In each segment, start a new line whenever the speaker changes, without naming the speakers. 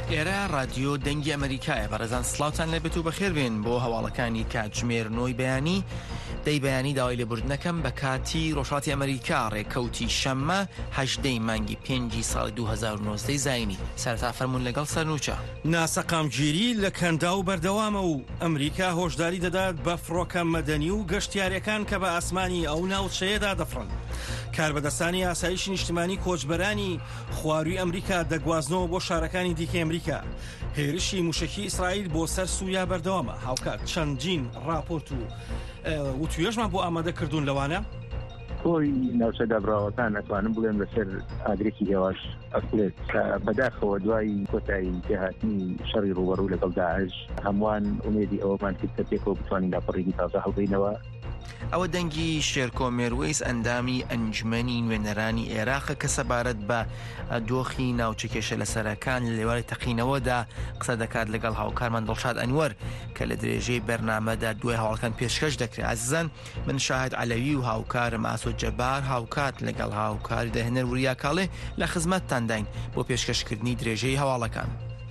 ئێرە رادیۆ دەنگی ئەمریکایە بەڕێزان سڵاوتان لەبێت و بەخێربێن بۆ هەواڵەکانی کاتژمێرنەوەی بەیانی دەی بەیانی داوای لێبوردنەکەم بە کاتی ڕۆژهەڵاتی ئەمریکا ڕێکەوتی شەممە 18 مانگی 5 ساڵی 2019 زاینی سەرتا فەرموون لەگەڵ سەرنووچە
ناسەقامگیری لە کەندا و بەردەوامە و ئەمریکا هۆشداری دەدات بە فڕۆکە مەدەنی و گەشتیارەکان کە بە ئاسمانی ئەو ناوچەیەدا دەفڕن. کاربەدەستانی ئاسایشی نیشتمانی کۆچبەرانی خواروی ئەمریکا دەگوازنەوە بۆ شارەکانی دیکەی ئەمریکا. هێرشی موشکی ئیسرائیل بۆ سەر سووریا بەردەوامە. هاوکات چەندین راپۆرت و توێژمان بۆ ئامادە کردوون لەوانە
خۆی ناوچە دابراوەکان ئەتوانم بڵێم لەسەر ئاگرێکی هێواش ئەفلێت کە بەداخەوە دوای کۆتایی تێهاتنی شەڕی ڕوبەڕوو لەگەڵ داعش هەمووان ئومێدی ئەوەمان کرد کە پێکەوە بتوانین لاپەڕێکی تازە هەڵبینەوە.
ئەوە دەنگی شێرکۆمێرویس ئەندامی ئەنجمەنی نوێنەرانی عێراقە کە سەبارەت بە دۆخی ناوچەکێشە لەسەرەکان لە لێواری تەقینەوەدا قسە دەکات لەگەڵ هاوکارمان دڵشاد ئەنوەر کە لە درێژەی بەرنامەدا دوای هەواڵەکان پێشکەش دەکرێت. عەزیزان من شاهد عەلەوی و هاوکارم ئاسۆ جەبار هاوکات لەگەڵ هاوکاری دەهێنەر وریا کاڵێ لە خزمەتتان داین بۆ پێشکەشکردنی درێژەی هەواڵەکان.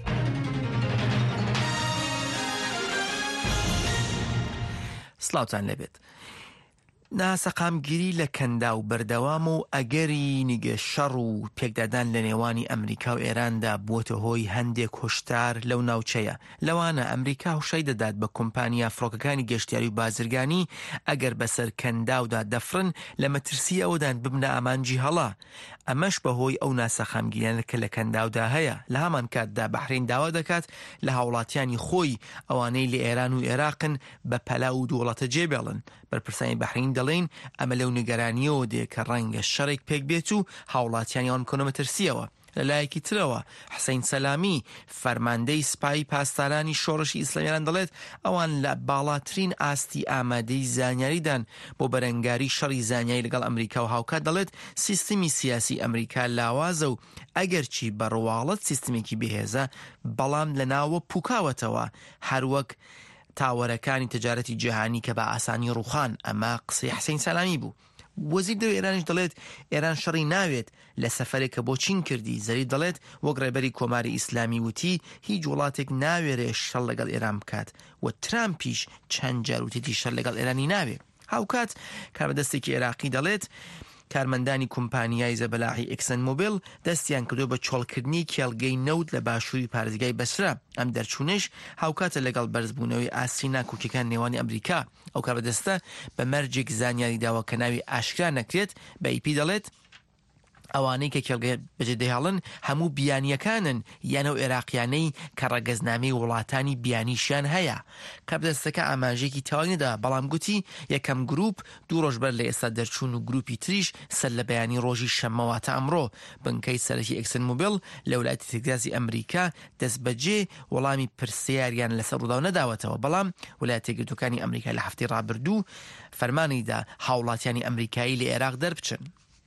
سڵاوتان لەبێت. ناسەقامگیری لە کەندا و بەردەوام و ئەگەری نیگە شەڕ و پێکدادان لە نێوانی ئەمریکا و ئێراندا بووەتە هۆی هەندێک هۆشدار لەو ناوچەیە. لەوانە ئەمریکا هەوشای دەدات بە کۆمپانیا فڕۆکەکانی گەشتیاری و بازرگانی ئەگەر بەسەر کەنداودا دەفرن لە مەترسی ئەوەدان ببنە ئامانجی هەڵا. ئەمەش بەهۆی ئەو ناسەخامگیریانە کە لە کەنداودا هەیە. لە هەمان کاتدا بەحرین داوا دەکات لە هاوڵاتیانی خۆی ئەوانەی لە ئێران و عێراقن بە پەلا و دووڵەتە جێبێڵن. بەرپرسانی بەحرین دەڵێن ئەمە لەو نیگەرانیەوە دێ کە ڕەنگە شەڕێک پێک بێت و هاوڵاتیانیان بکۆنە مەترسیەوە. لەلایەکی ترەوە حسەین سەلامی فەرماندەی سپای پاسدارانی شۆڕشی ئیسلامیان دەڵێت ئەوان لە باڵاترین ئاستی ئامادەی زانیاریدان بۆ بەرەنگاری شەڕی زانیاری لەگەڵ ئەمریکا و هاوکات دەڵێت سیستمی سیاسی ئەمریکا لاوازە و ئەگەرچی بەڕواڵەت سیستمێکی بەهێزە بەڵام لە ناوە پوکاوەتەوە هەروەک تاوەرەکانی تجارەتی جیهانی کە بە ئاسانی ڕوخان. ئەمە قسەی حسەین سەلامی بوو. وەزیر دەوری ئێرانیش دەڵێت ئێران شەڕی ناوێت لە سەفەرێکە بۆ چین کردی. زەری دەڵێت وەک ڕێبەری کۆماری ئیسلامی وتی هیچ وڵاتێک ناوێرێ شەڕ لەگەڵ ئێران بکات و ترامپیش چەند جار وتێتی شەڕ لەگەڵ ئێرانی ناوێ. هاوکات کاربەدەستێکی عێراقی دەڵێت کارمەندانی کۆمپانیای زەبەلاحی ئێکسن مۆبیل دەستیان کردو بە چۆڵکردنی کێڵگەی نەوت لە باشووری پارێزگای بەسرا. ئەم دەرچوونش هاوکاتە لەگەڵ بەرزبوونەوەی ئاستی ناکوچەکان نێوانی ئەمریکا. ئەو کاربەدەستە بە مەرجێک زانیاری داوە کە ناوی ئاشکرا نەکرێت بە ئیپی دەڵێت ئەوانەی کە کێڵگە بەجێدەهێڵن هەموو بیانیەکانن یانە و عێراقیانەی کە ڕەگەزنامەی وڵاتانی بیانیشیان هەیە. کاربەدەستەکە ئاماژێکی تەواوینەدا بەڵام گوتی یەکەم گروپ دوو ڕۆژبەر لە ئێستا دەرچوون و گروپی تریش سەر لە بەیانی ڕۆژی شەمەواتە ئەمڕۆ. بنکەی سەرەکی ئێکسن مۆبیل لە ویلایەتی تێکزاسی ئەمریکا دەست بەجێ وەڵامی پرسیاریان لەسەر ڕووداو نەداوەتەوە بەڵام ویلایەتە یەکگرتووەکانی ئەمریکا لە هەفتەی ڕابردوو فەرمانیدا هاوڵاتیانی ئەمریکایی لە عێراق دەربچن.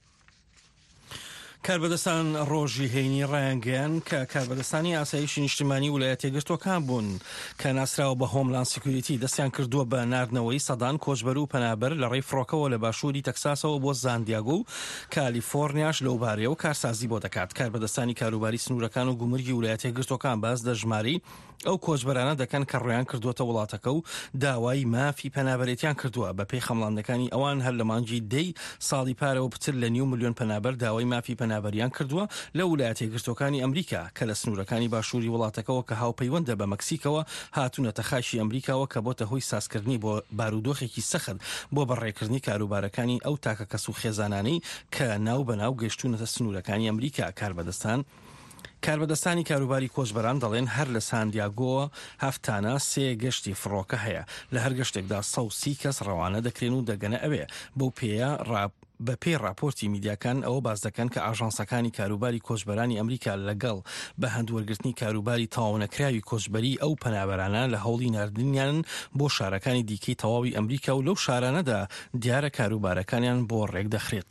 کاربەدەستان ڕۆژی هەینی ڕایانگەیان کە کاربەدەستانی ئاسایشی نیشتیمانی ویلایەتە یەکگرتووەکان بوون کە ناسراوە بە هۆملاند سیکیوریتی دەستیان کردووە بە ناردنەوەی سەدان کۆچبەر و پەنابەر لە ڕێی فڕۆکەوە لە باشووری تەکساسەوە بۆ زاندیاگۆ و کالیفۆرنیاش لەو بارەیەوە کارسازی بۆ دەکات. کاربەدەستانی کاروباری سنوورەکان و گومرگی ویلایەتە یەکگرتووەکان باز دەژماری ئەو کۆچبەرانە دەکەن کە ڕۆیان کردووەتە وڵاتەکە و داوای مافی پەنابەرێتیان کردووە. بە پێی خەمڵاندەکانی ئەوان هەر لە مانگی دەی ساڵی پارەوە پتر لە 9 ملیۆن پەنابەر داوای مافی پەنابەریان کردووە لە ویلایەتە یەکگرتووەکانی ئەمریکا کە لە سنوورەکانی باشووری وڵاتەکەەوە کە هاوپەیوەندە بە مەکسیکەوە هاتوونەتە خاشی ئەمریکاوە کە بۆتە هۆی سازکردنی بۆ بارودۆخێکی سەخت بۆ بەڕێکردنی کاروبارەکانی ئەو تاکە کەس و خێزانانەی کە ناو بەناو گەشتونەتە سنوورەکانی ئەمریکا. کاربەدەستانی کاروباری کۆچبەران دەڵێن هەر لە ساندیاگۆ هەفتانە 3 گەشتی فڕۆکە هەیە. لە هەر گەشتێکدا 130 کەس ڕەوانە دەکرێن و دەگەنە ئەوێ. بەو پێیە بە پێی راپۆرتی میدیاکان ئەوە باز دەکەن کە ئاژانسەکانی کاروباری کۆچبەرانی ئەمریکا لەگەڵ بە هەندوەرگرتنی کاروباری تاوانەکراوی کۆچبەری ئەو پەنابەرانە لە هەوڵی ناردنیان بۆ شارەکانی دیکەی تەواوی ئەمریکا و لەو شارانەدا دیارە کاروبارەکانیان بۆ ڕێک دەخرێت.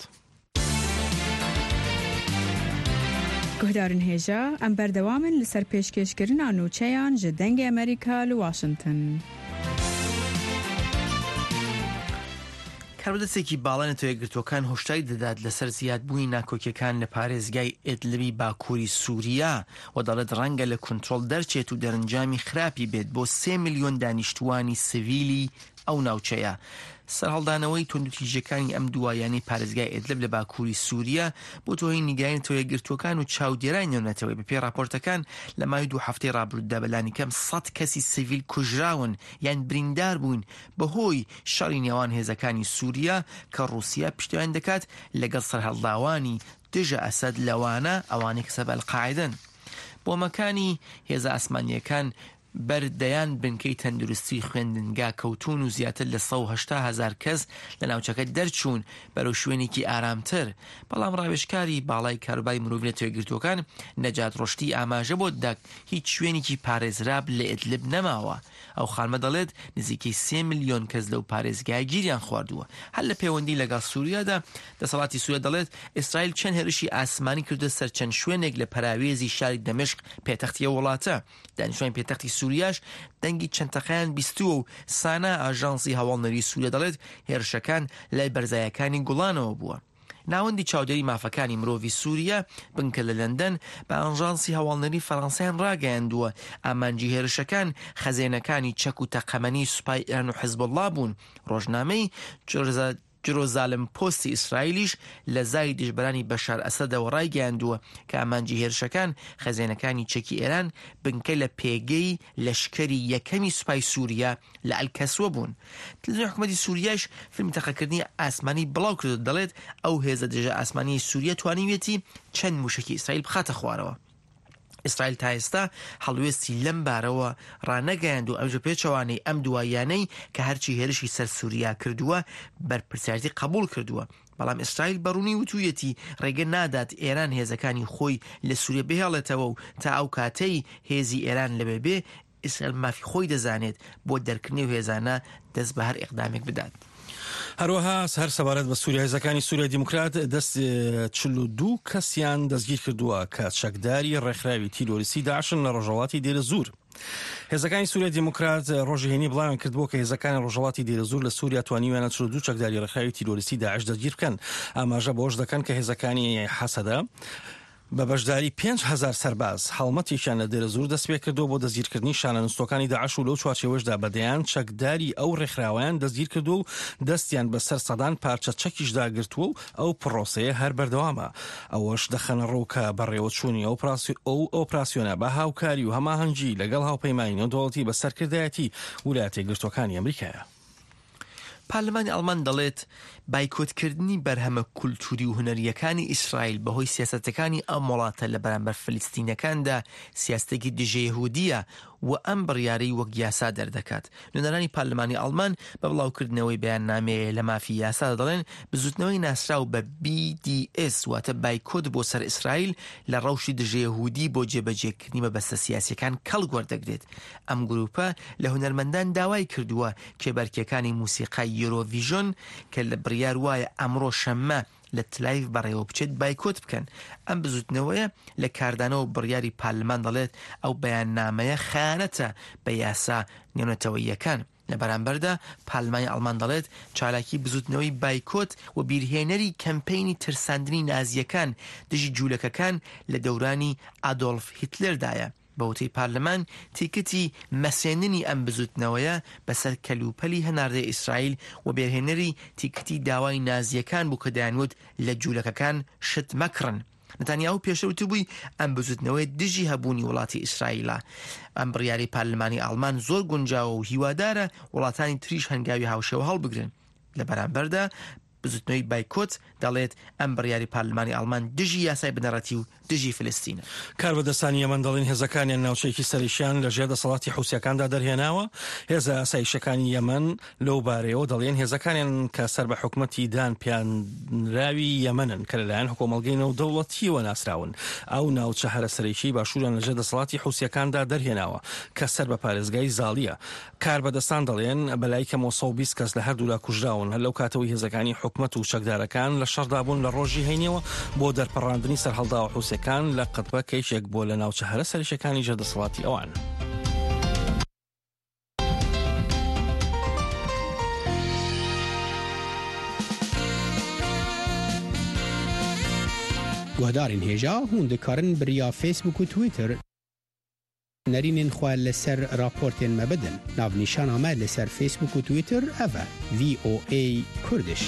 گهدارن هێژە ئەم بەردەوامن لەسەر پێشکەشکردنا نوچەیان ji dengê ئەمریکا li Washington.
کاربەدەستێکی باڵای نەتەوە یەکگرتووەکان هۆشداری دەدات لەسەر زیادبوونی ناکۆکیەکان لە پارێزگای ئیدلیبی باکووری سووریا و دەڵێت ڕەنگە لە کۆنتڕۆڵ دەرچێت و دەرەنجامی خراپی بێت بۆ 3 ملیۆن دانیشتوانی سڤیلی ئەو ناوچەیە. سەرهەڵدانەوەی توندوتیژەکانی ئەم دوایانی پارێزگای ئیدلب لە باکووری سووریا بۆ تۆهی نیگەرانی یەکگرتووەکان و چاودێرانی نێونەتەوەی بەپێی راپۆرتەکان لە مای 2 هەفتەی ڕابردوودا بەلانی کەم 100 کەسی سڤیل کوژراون یان بریندار بوون بەهۆی شەڕی نێوان هێزەکانی سووریا کە ڕووسیا پشتیوان دەکات لەگەڵ سەرهەڵداوانی دژە ئەسەد لەوانە ئەوانەی کە سەبە ئەلقاعیدەن. بۆمەکانی هێزە ئاسمانیەکان بەردەیان بنکەی تەندروستی خوێندنگا کەوتون و زیاتر لە 180,000 کەس لە ناوچەکە دەرچوون بەرەو شوێنێکی ئارامتر. بەڵام ڕاوێژکاری باڵای کاروباری مرۆڤی لە توێگرتوەکان نەجات ڕۆشتی ئاماژە بۆ دەک هیچ شوێنێکی پارێزراب لە ئیدلب نەماوە. ئەو خانمە دەڵێت نزیکەی 3 ملیۆن کەس لەو پارێزگای گیریان خواردووە. هەر لە پەیوەندی لەگەڵ سووریادا دەسەڵاتی سووریا دەڵێت ئیسرائیل چەند هێرشی ئاسمانی کردو سەر چەند شوێنێک لە پەراوێزی شاری دەمشق پێتەختی وڵاتە. دانیشتوانی پێتەختی سووریاش دەنگی چەند تەقەیان بیستووە و سانا ئاژانسی هەواڵنەری سووریا دەڵێت هێرشەکان لای بەرزایەکانی گوڵانەوە بووە. ناوەندی چاودێری مافەکانی مرۆڤی سووریا بنکە لە لەندەن بە ئاژانسی هەواڵنەری فەڕەنسایان ڕاگەیاندووە ئامانجی هێرشەکان خەزێنەکانی چەک و تەقەمەنی سوپای ئێران و حیزبوڵڵا بوون. ڕۆژنامەی جرۆزالم پۆستی ئیسرائیلیش لە زای دیژبەرانی بەشار ئەسەدەوە ڕایگەیاندووە کە ئامانجی هێرشەکان خەزێنەکانی چەکی ئێران بنکە لە پێگەی لەشکەری یەکەمی سوپای سووریا لە ئەلکەسوە بوون. تلڤیزیۆن حکومەتی سووریاش فیلمی تەقەکردنی ئاسمانی بڵاو کردو دەڵێت ئەو هێزە دژە ئاسمانی سووریا توانیوێتی چەند موشکی ئیسرائیل بخاتە خوارەوە. ئیسرائیل تا ئێستا هەڵوێستی لەم بارەوە ڕانەگەیاند و ئەمژە پێچەوانەی ئەم دوایانەی کە هەرچی هێرشی سەر سووریا کردووە بەرپرسیارەتی قبول کردووە. بەڵام ئیسرائیل بەڕوونی وتوویەتی ڕێگە نادات ئێران هێزەکانی خۆی لە سووریا بهێڵێتەوە و تا ئەو کاتەی هێزی ئێران لەبێ ئیسرائیل مافی خۆی دەزانێت بۆ دەرکردنی و هێزانە دەست بە هەر ئیقدامێک بدات.
هەروەها هەر سەبارەت بە سووریا هێزەکانی سووریا دیموکرات دەست 42 کەسیان دەستگیر کردووە کە چەکداری ڕێکخراوی تیرۆریستی داعشن لە ڕۆژهەڵاتی دێرە زور. هێزەکانی سووریا دیموکرات ڕۆژی هێنی بڵاویان کردبووە کە هێزەکانی ڕۆژهەڵاتی دێرە زور لە سووریا توانیویانە 42 چەکداری ڕێکخراوی تیرۆریستی داعش دەستگیر بکەن. ئاماژە بەوەش دەکەن کە هێزەکانی حەسەدە بە بەشداری 5,000 سەرباز هەڵمەتێکیان لە دێرە زور دەست پێ کردو بۆ دەستگیرکردنی شانەنوستەکانی داعش و لەو چوارچێوەشدا بەدەیان چەکداری ئەو ڕێکخراوەیان دەستگیر کردو و دەستیان بەسەر سەدان پارچە چەکیشدا گرتووە و ئەو پڕۆسەیە هەر بەردەوامە. ئەوەش دەخەنە ڕووکە بەڕێوەچوونی ئەو ئۆپراسیۆنە بە هاوکاری و هەماهەنگی لەگەڵ هاوپەیمانی نێودەوڵەتی بە سەرکردایەتی ویلایەتە یەکگرتووەکانی ئەمریکایە.
پارلەمانی ئەڵمان دەڵێت بایکۆتکردنی بەرهەمە کولتوری و هونەریەکانی ئیسرائیل بەهۆی سیاسەتەکانی ئەم وڵاتە لە بەرامبەر فلستینەکاندا سیاستێکی دژە یەهودیە و ئەم بڕیارەی وەک یاسا دەردەکات. نوێنەرانی پارلەمانی ئەڵمان بە بڵاوکردنەوەی بەیاننامەیە لە مافی یاسا دەڵێن بزوتنەوەی ناسراو بە BDS واتە بایکۆت بۆ سەر ئیسرائیل لە ڕەوشی دژە یەهودی بۆ جێبەجێکردنی مەبەستە سیاسیەکان کەڵ وەردەگرێت. ئەم گروپە لە هونەرمەندان داوای کردووە کێبەرکیەکانی موسیقای یۆرۆڤیژن کە لە بڕیار وایە ئەمڕۆ شەممە لە تلایف بەڕێوە بچێت بایکۆت بکەن. ئەم بزوتنەوەیە لە کاردانەوە بڕیاری پارلەمان دەڵێت ئەو بەیاننامەیە خیانەتە بە یاسا نێونەتەوەییەکان. لە بەرامبەردا پارلەمانی ئەڵمان دەڵێت چالاکی بزوتنەوەی بایکۆت و بیرهێنەری کەمپەینی ترساندنی نازیەکان دژی جوولەکەکان لە دەورانی ئادۆلف هیتلەردایە. بەوتەی پارلەمان تیکتی مەسێننی ئەم بزوتنەوەیە بەسەر کەلوپەلی هەناردەی ئیسرائیل و بێرهێنەری تیکتی داوای نازیەکان بوو کە دەیانوت لە جوولەکەکان شت مەکڕن. نەتانیاهو پێشەوت بووی ئەم بزوتنەوەی دژی هەبوونی وڵاتی ئیسرائیلە. ئەم بڕیاری پارلەمانی ئەڵمان زۆر گونجاوە و هیوادارە وڵاتانی تریش هەنگاوی هاوشێوە هەڵبگرن. لە بەرامبەردا بزوتنەوەی بایکۆت دەڵێت ئەم بڕیاری پارلەمانی ئەڵمان دژی یاسای بنەڕەتی و دژی فلستینە.
کاربەدەستانی یەمەن دەڵێن هێزەکانیان ناوچەیەکی سەریشیان لە ژێر دەسەڵاتی حوسیەکاندا دەرهێناوە. هێزە ئاسایشەکانی یەمەن لەو بارەیەوە دەڵێن هێزەکانیان کە سەر بە حکومەتی دان پیانراوی یەمەنن کە لەلایەن حکومەڵگەی نێودەوڵەتیەوە ناسراون. ئەو ناوچە هەرە سەرەکی باشووریان لە ژێر دەسەڵاتی حوسیەکاندا دەرهێناوە کە سەر بە پارێزگای زاڵیە. کاربەدەستان دەڵێن بەلای کەمەوە 120 کەس لە هەردوولا کوژراون لەو کاتەوەی هێزەکانی حکومەت و چەکدارەکان لە شەڕدابوون لە ڕۆژی هەینەوە بۆ دەرپەڕاندنی سەرهەڵداوە حوسیەکان لە قەتبە کەیشێک بۆ لە ناوچە هەرە سەرشەکانی ژێردەسەڵاتی ئەوان.
گهدارین هێژا هون دikarin biriya Facebook و Twitter نرینên xwe li ser raportên me bidin. Navnîşana me li ser Facebook û Twitter ev e VOA Kurdiş.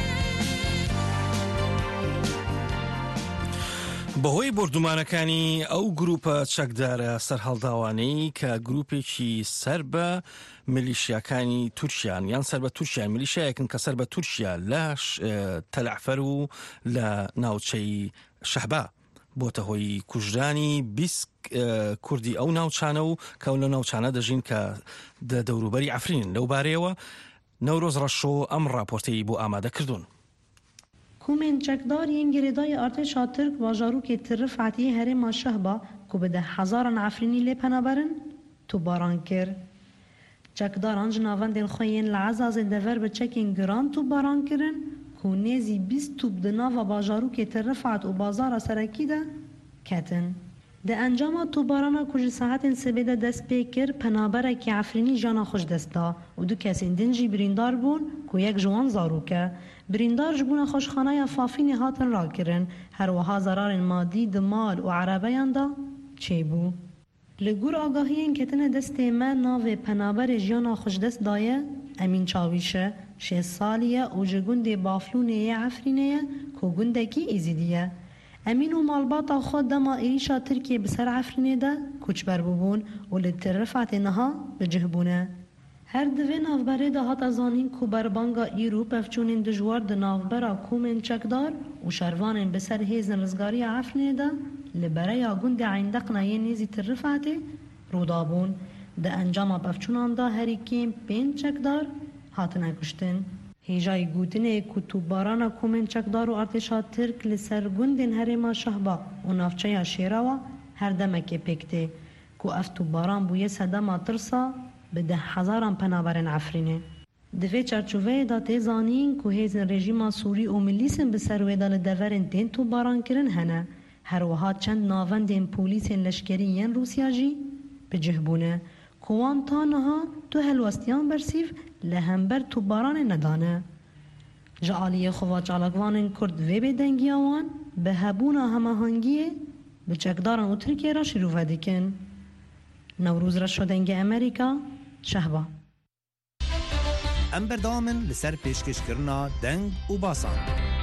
بەهۆی بردومانەکانی ئەو گروپە چەکدارە سەرهەڵداوانەی کە گروپێکی سەر بە میلیشیاکانی تورکیان یان سەر بە تورکیان میلیشیایەکن کە سەر بە تورکیا لە تەلعفەر و لە ناوچەی شەحبا بۆتە هۆی کوژرانی 20 کوردی ئەو ناوچانە و کە لە ناوچانە دەژین کە دەوروبەری عەفرین لەو بارەیەوە نەورۆز ڕەشۆ ئەم راپۆرتەی بۆ ئامادە کردوون.
کومên çekdariyên girêdayê artêşa Tirk bajarokê Tir Rifetiyê herêma Şehba ku bi 10,000 Efrînî lê penaberin tûbaran kir. Çekdaran ji navendên xwe yên li Ezazê dever bi çekên giran tûbaran kirin ku nêzî 20 tûb di nava bajarokê Tir Rifet û bazara serekî de ketin. Di encama tûbarana ku ji saetên sibê de dest pê kir penaberekî Efrînî jana xwe ji dest da û du kesên din jî birîndar bûn ku yek ji wan zarok e. Birîndar ji bûna xweşxaneya Fafînê hatin rakirin, her wiha zararên madî di mal û erebeyan da çêbû. Li gor agahiyên ketine destê me navê penaberê jiyana xwe ji dest daye Emîn Çavîş e, 6 salî ye û ji gundê Baflûnê yê Efrînê ye ku gundekî Êzîdî ye. Emîn û malbata xwe dema êrîşa Tirkiye bi ser Efrînê de koçber bûbûn û li Tir Rifetê niha bicih bûne. Her divê navberê de hata zanîn ku berbanga îro pevçûnên dijwar di navbera komên çekdar û şervanên bi ser hêzin rizgariya Efrînê de li bereya gundê Eyndeqna yê nêzî Tir Rifetê rûdabûn. Di encama pevçûnan da herîkêm 5 çekdar hatine kuştin. Hêjayî gotinê ku tûbarana komên çekdar û artêşa Tirk li ser gundên herêma Şehba û navçeya Şêrawa her demekê pêk tê ku ev tûbaran bûye sedema tirsa bi 10,000 penaberên Efrînê. Di vê çerçoveyê de tê zanîn ku hêzên rejîma Sûrî û milîsên bi ser wê de li deverên tên tûbaran kirin hene. Her wiha çend navendên polîsên leşkerî yên Rûsya jî bicih bûne ku wan ta niha du helwestiyan bersîv li hember tûbaranê nedane. Ji aliyê xwe çalakvanên Kurd vê bêdengiya wan bi hebûna hemahangiyê bi çekdaran û Tirkiye re şîrove dikin. Newrûz Reşo dengê Amerîka Şehba.
Em berdamin li ser pêşkêşkirina deng û basan.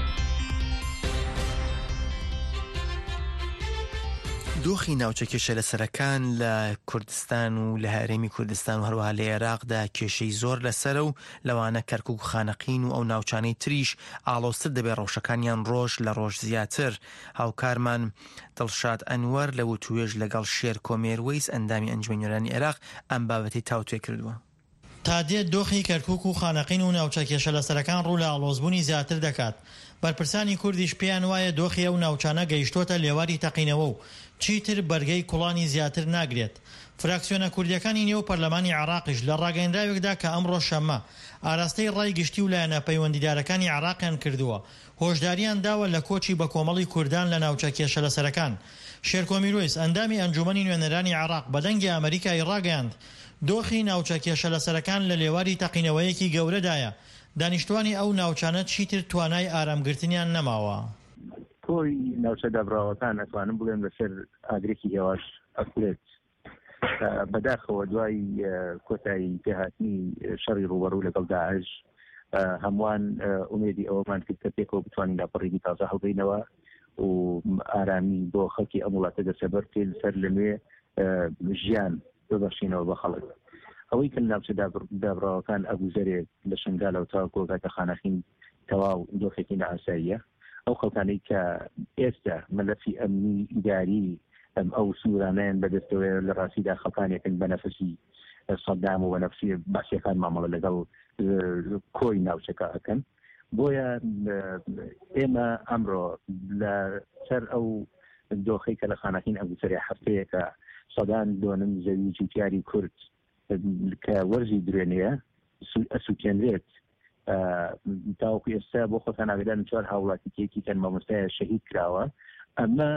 دۆخی ناوچەکێشە لە سەرەکان لە کوردستان و لە هەرێمی کوردستان و هەروەها لە عێراقدا کێشەی زۆر لەسەرە و لەوانە کەرکووک و خانەقین و ئەو ناوچانەی تریش ئاڵۆزتر دەبێت ڕەوشەکانیان ڕۆژ لە ڕۆژ زیاتر. هاوکارمان دڵشاد ئەنوەر لە وتوێژ لەگەڵ شێر کۆمێروەیس ئەندامی ئەنجومەنی نوێرانی عێراق ئەم بابەتی تاوتوێ کردووە.
تادێت دۆخی کەرکووک و خانەقین و ناوچەکێشە لە سەرەکان ڕوو لە ئاڵۆزبوونی زیاتر دەکات. بەرپرسانی کوردیش پێیان وایە دۆخی ئەو ناوچانە گەیشتۆتە لێواری تەقینەوە و چیتر بەرگەی کوڵانی زیاتر ناگرێت. فراکسیۆنە کوردیەکانی نێو پەرلەمانی عێراقیش لە ڕاگەیەندراوێکدا کە ئەمڕۆ شەممە ئاراستەی ڕای گشتی و لایەنە پەیوەندیدارەکانی عێراقیان کردووە. هۆشداریان داوە لە کۆچی بە کۆمەڵی کوردان لە ناوچەکێشە لە سەرەکان. شێرکۆمیرویس ئەندامی ئەنجومەنی نوێنەرانی عێراق بە دەنگی ئەمریکای ڕاگەیاند دۆخی ناوچەکێشە لە سەرەکان لە لێواری تەقینەوەیەکی گەورەدایە. دانیشتوانی ئەو ناوچانە چیتر توانای ئارامگرتنیان نەماوە.
کۆی ناوچە دابراوەکان ئەتوانم بڵێم لەسەر ئاگرێکی هێواش ئەکولێت بەداخەوە دوای کۆتایی پێهاتنی شەڕی ڕوبەڕوو لەگەڵ داعش هەمووان ئومێدی ئەوەمان کرد کە پێکەوە بتوانین لاپەڕێکی تازە هەڵبینەوە و ئارامی بۆ خەڵکی ئەم وڵاتە دەسەبەر پێ لەسەر لە نوێ ژیان ببەخشینەوە بە خەڵک. ئەوەی کە ناوچە دابراوەکان ئەبوزەرێت لە شنگالە و تاوەکۆ کاتە خانەخین تەواو دۆخێکی نەئاساییە. ئەو خەڵکانەی کە ئێستا مەلەفی ئەمنی ئیداری ئەو سوورانیان بەدەستەوەی لە ڕاستیدا خەڵکانێکن بە نەفسی سەدام و بە نەفسی باسیەکان مامەڵە لەگەڵ کۆی ناوچەکە ئەکەن. بۆیە ئێمە ئەمڕۆ لە سەر ئەو دۆخەی کە لە خانەخین ئەبوزەرێ هەفتەیەکە سەدان دۆنم زەوی جوتیاری کورد کە وەرزی درێنەیە ئەسووتێنرێت تاوەکو ئێستا بۆ خۆتان ئاگادارن 4 هاوڵاتیەکی کەن مامۆستایە شەهید کراوە. ئەمە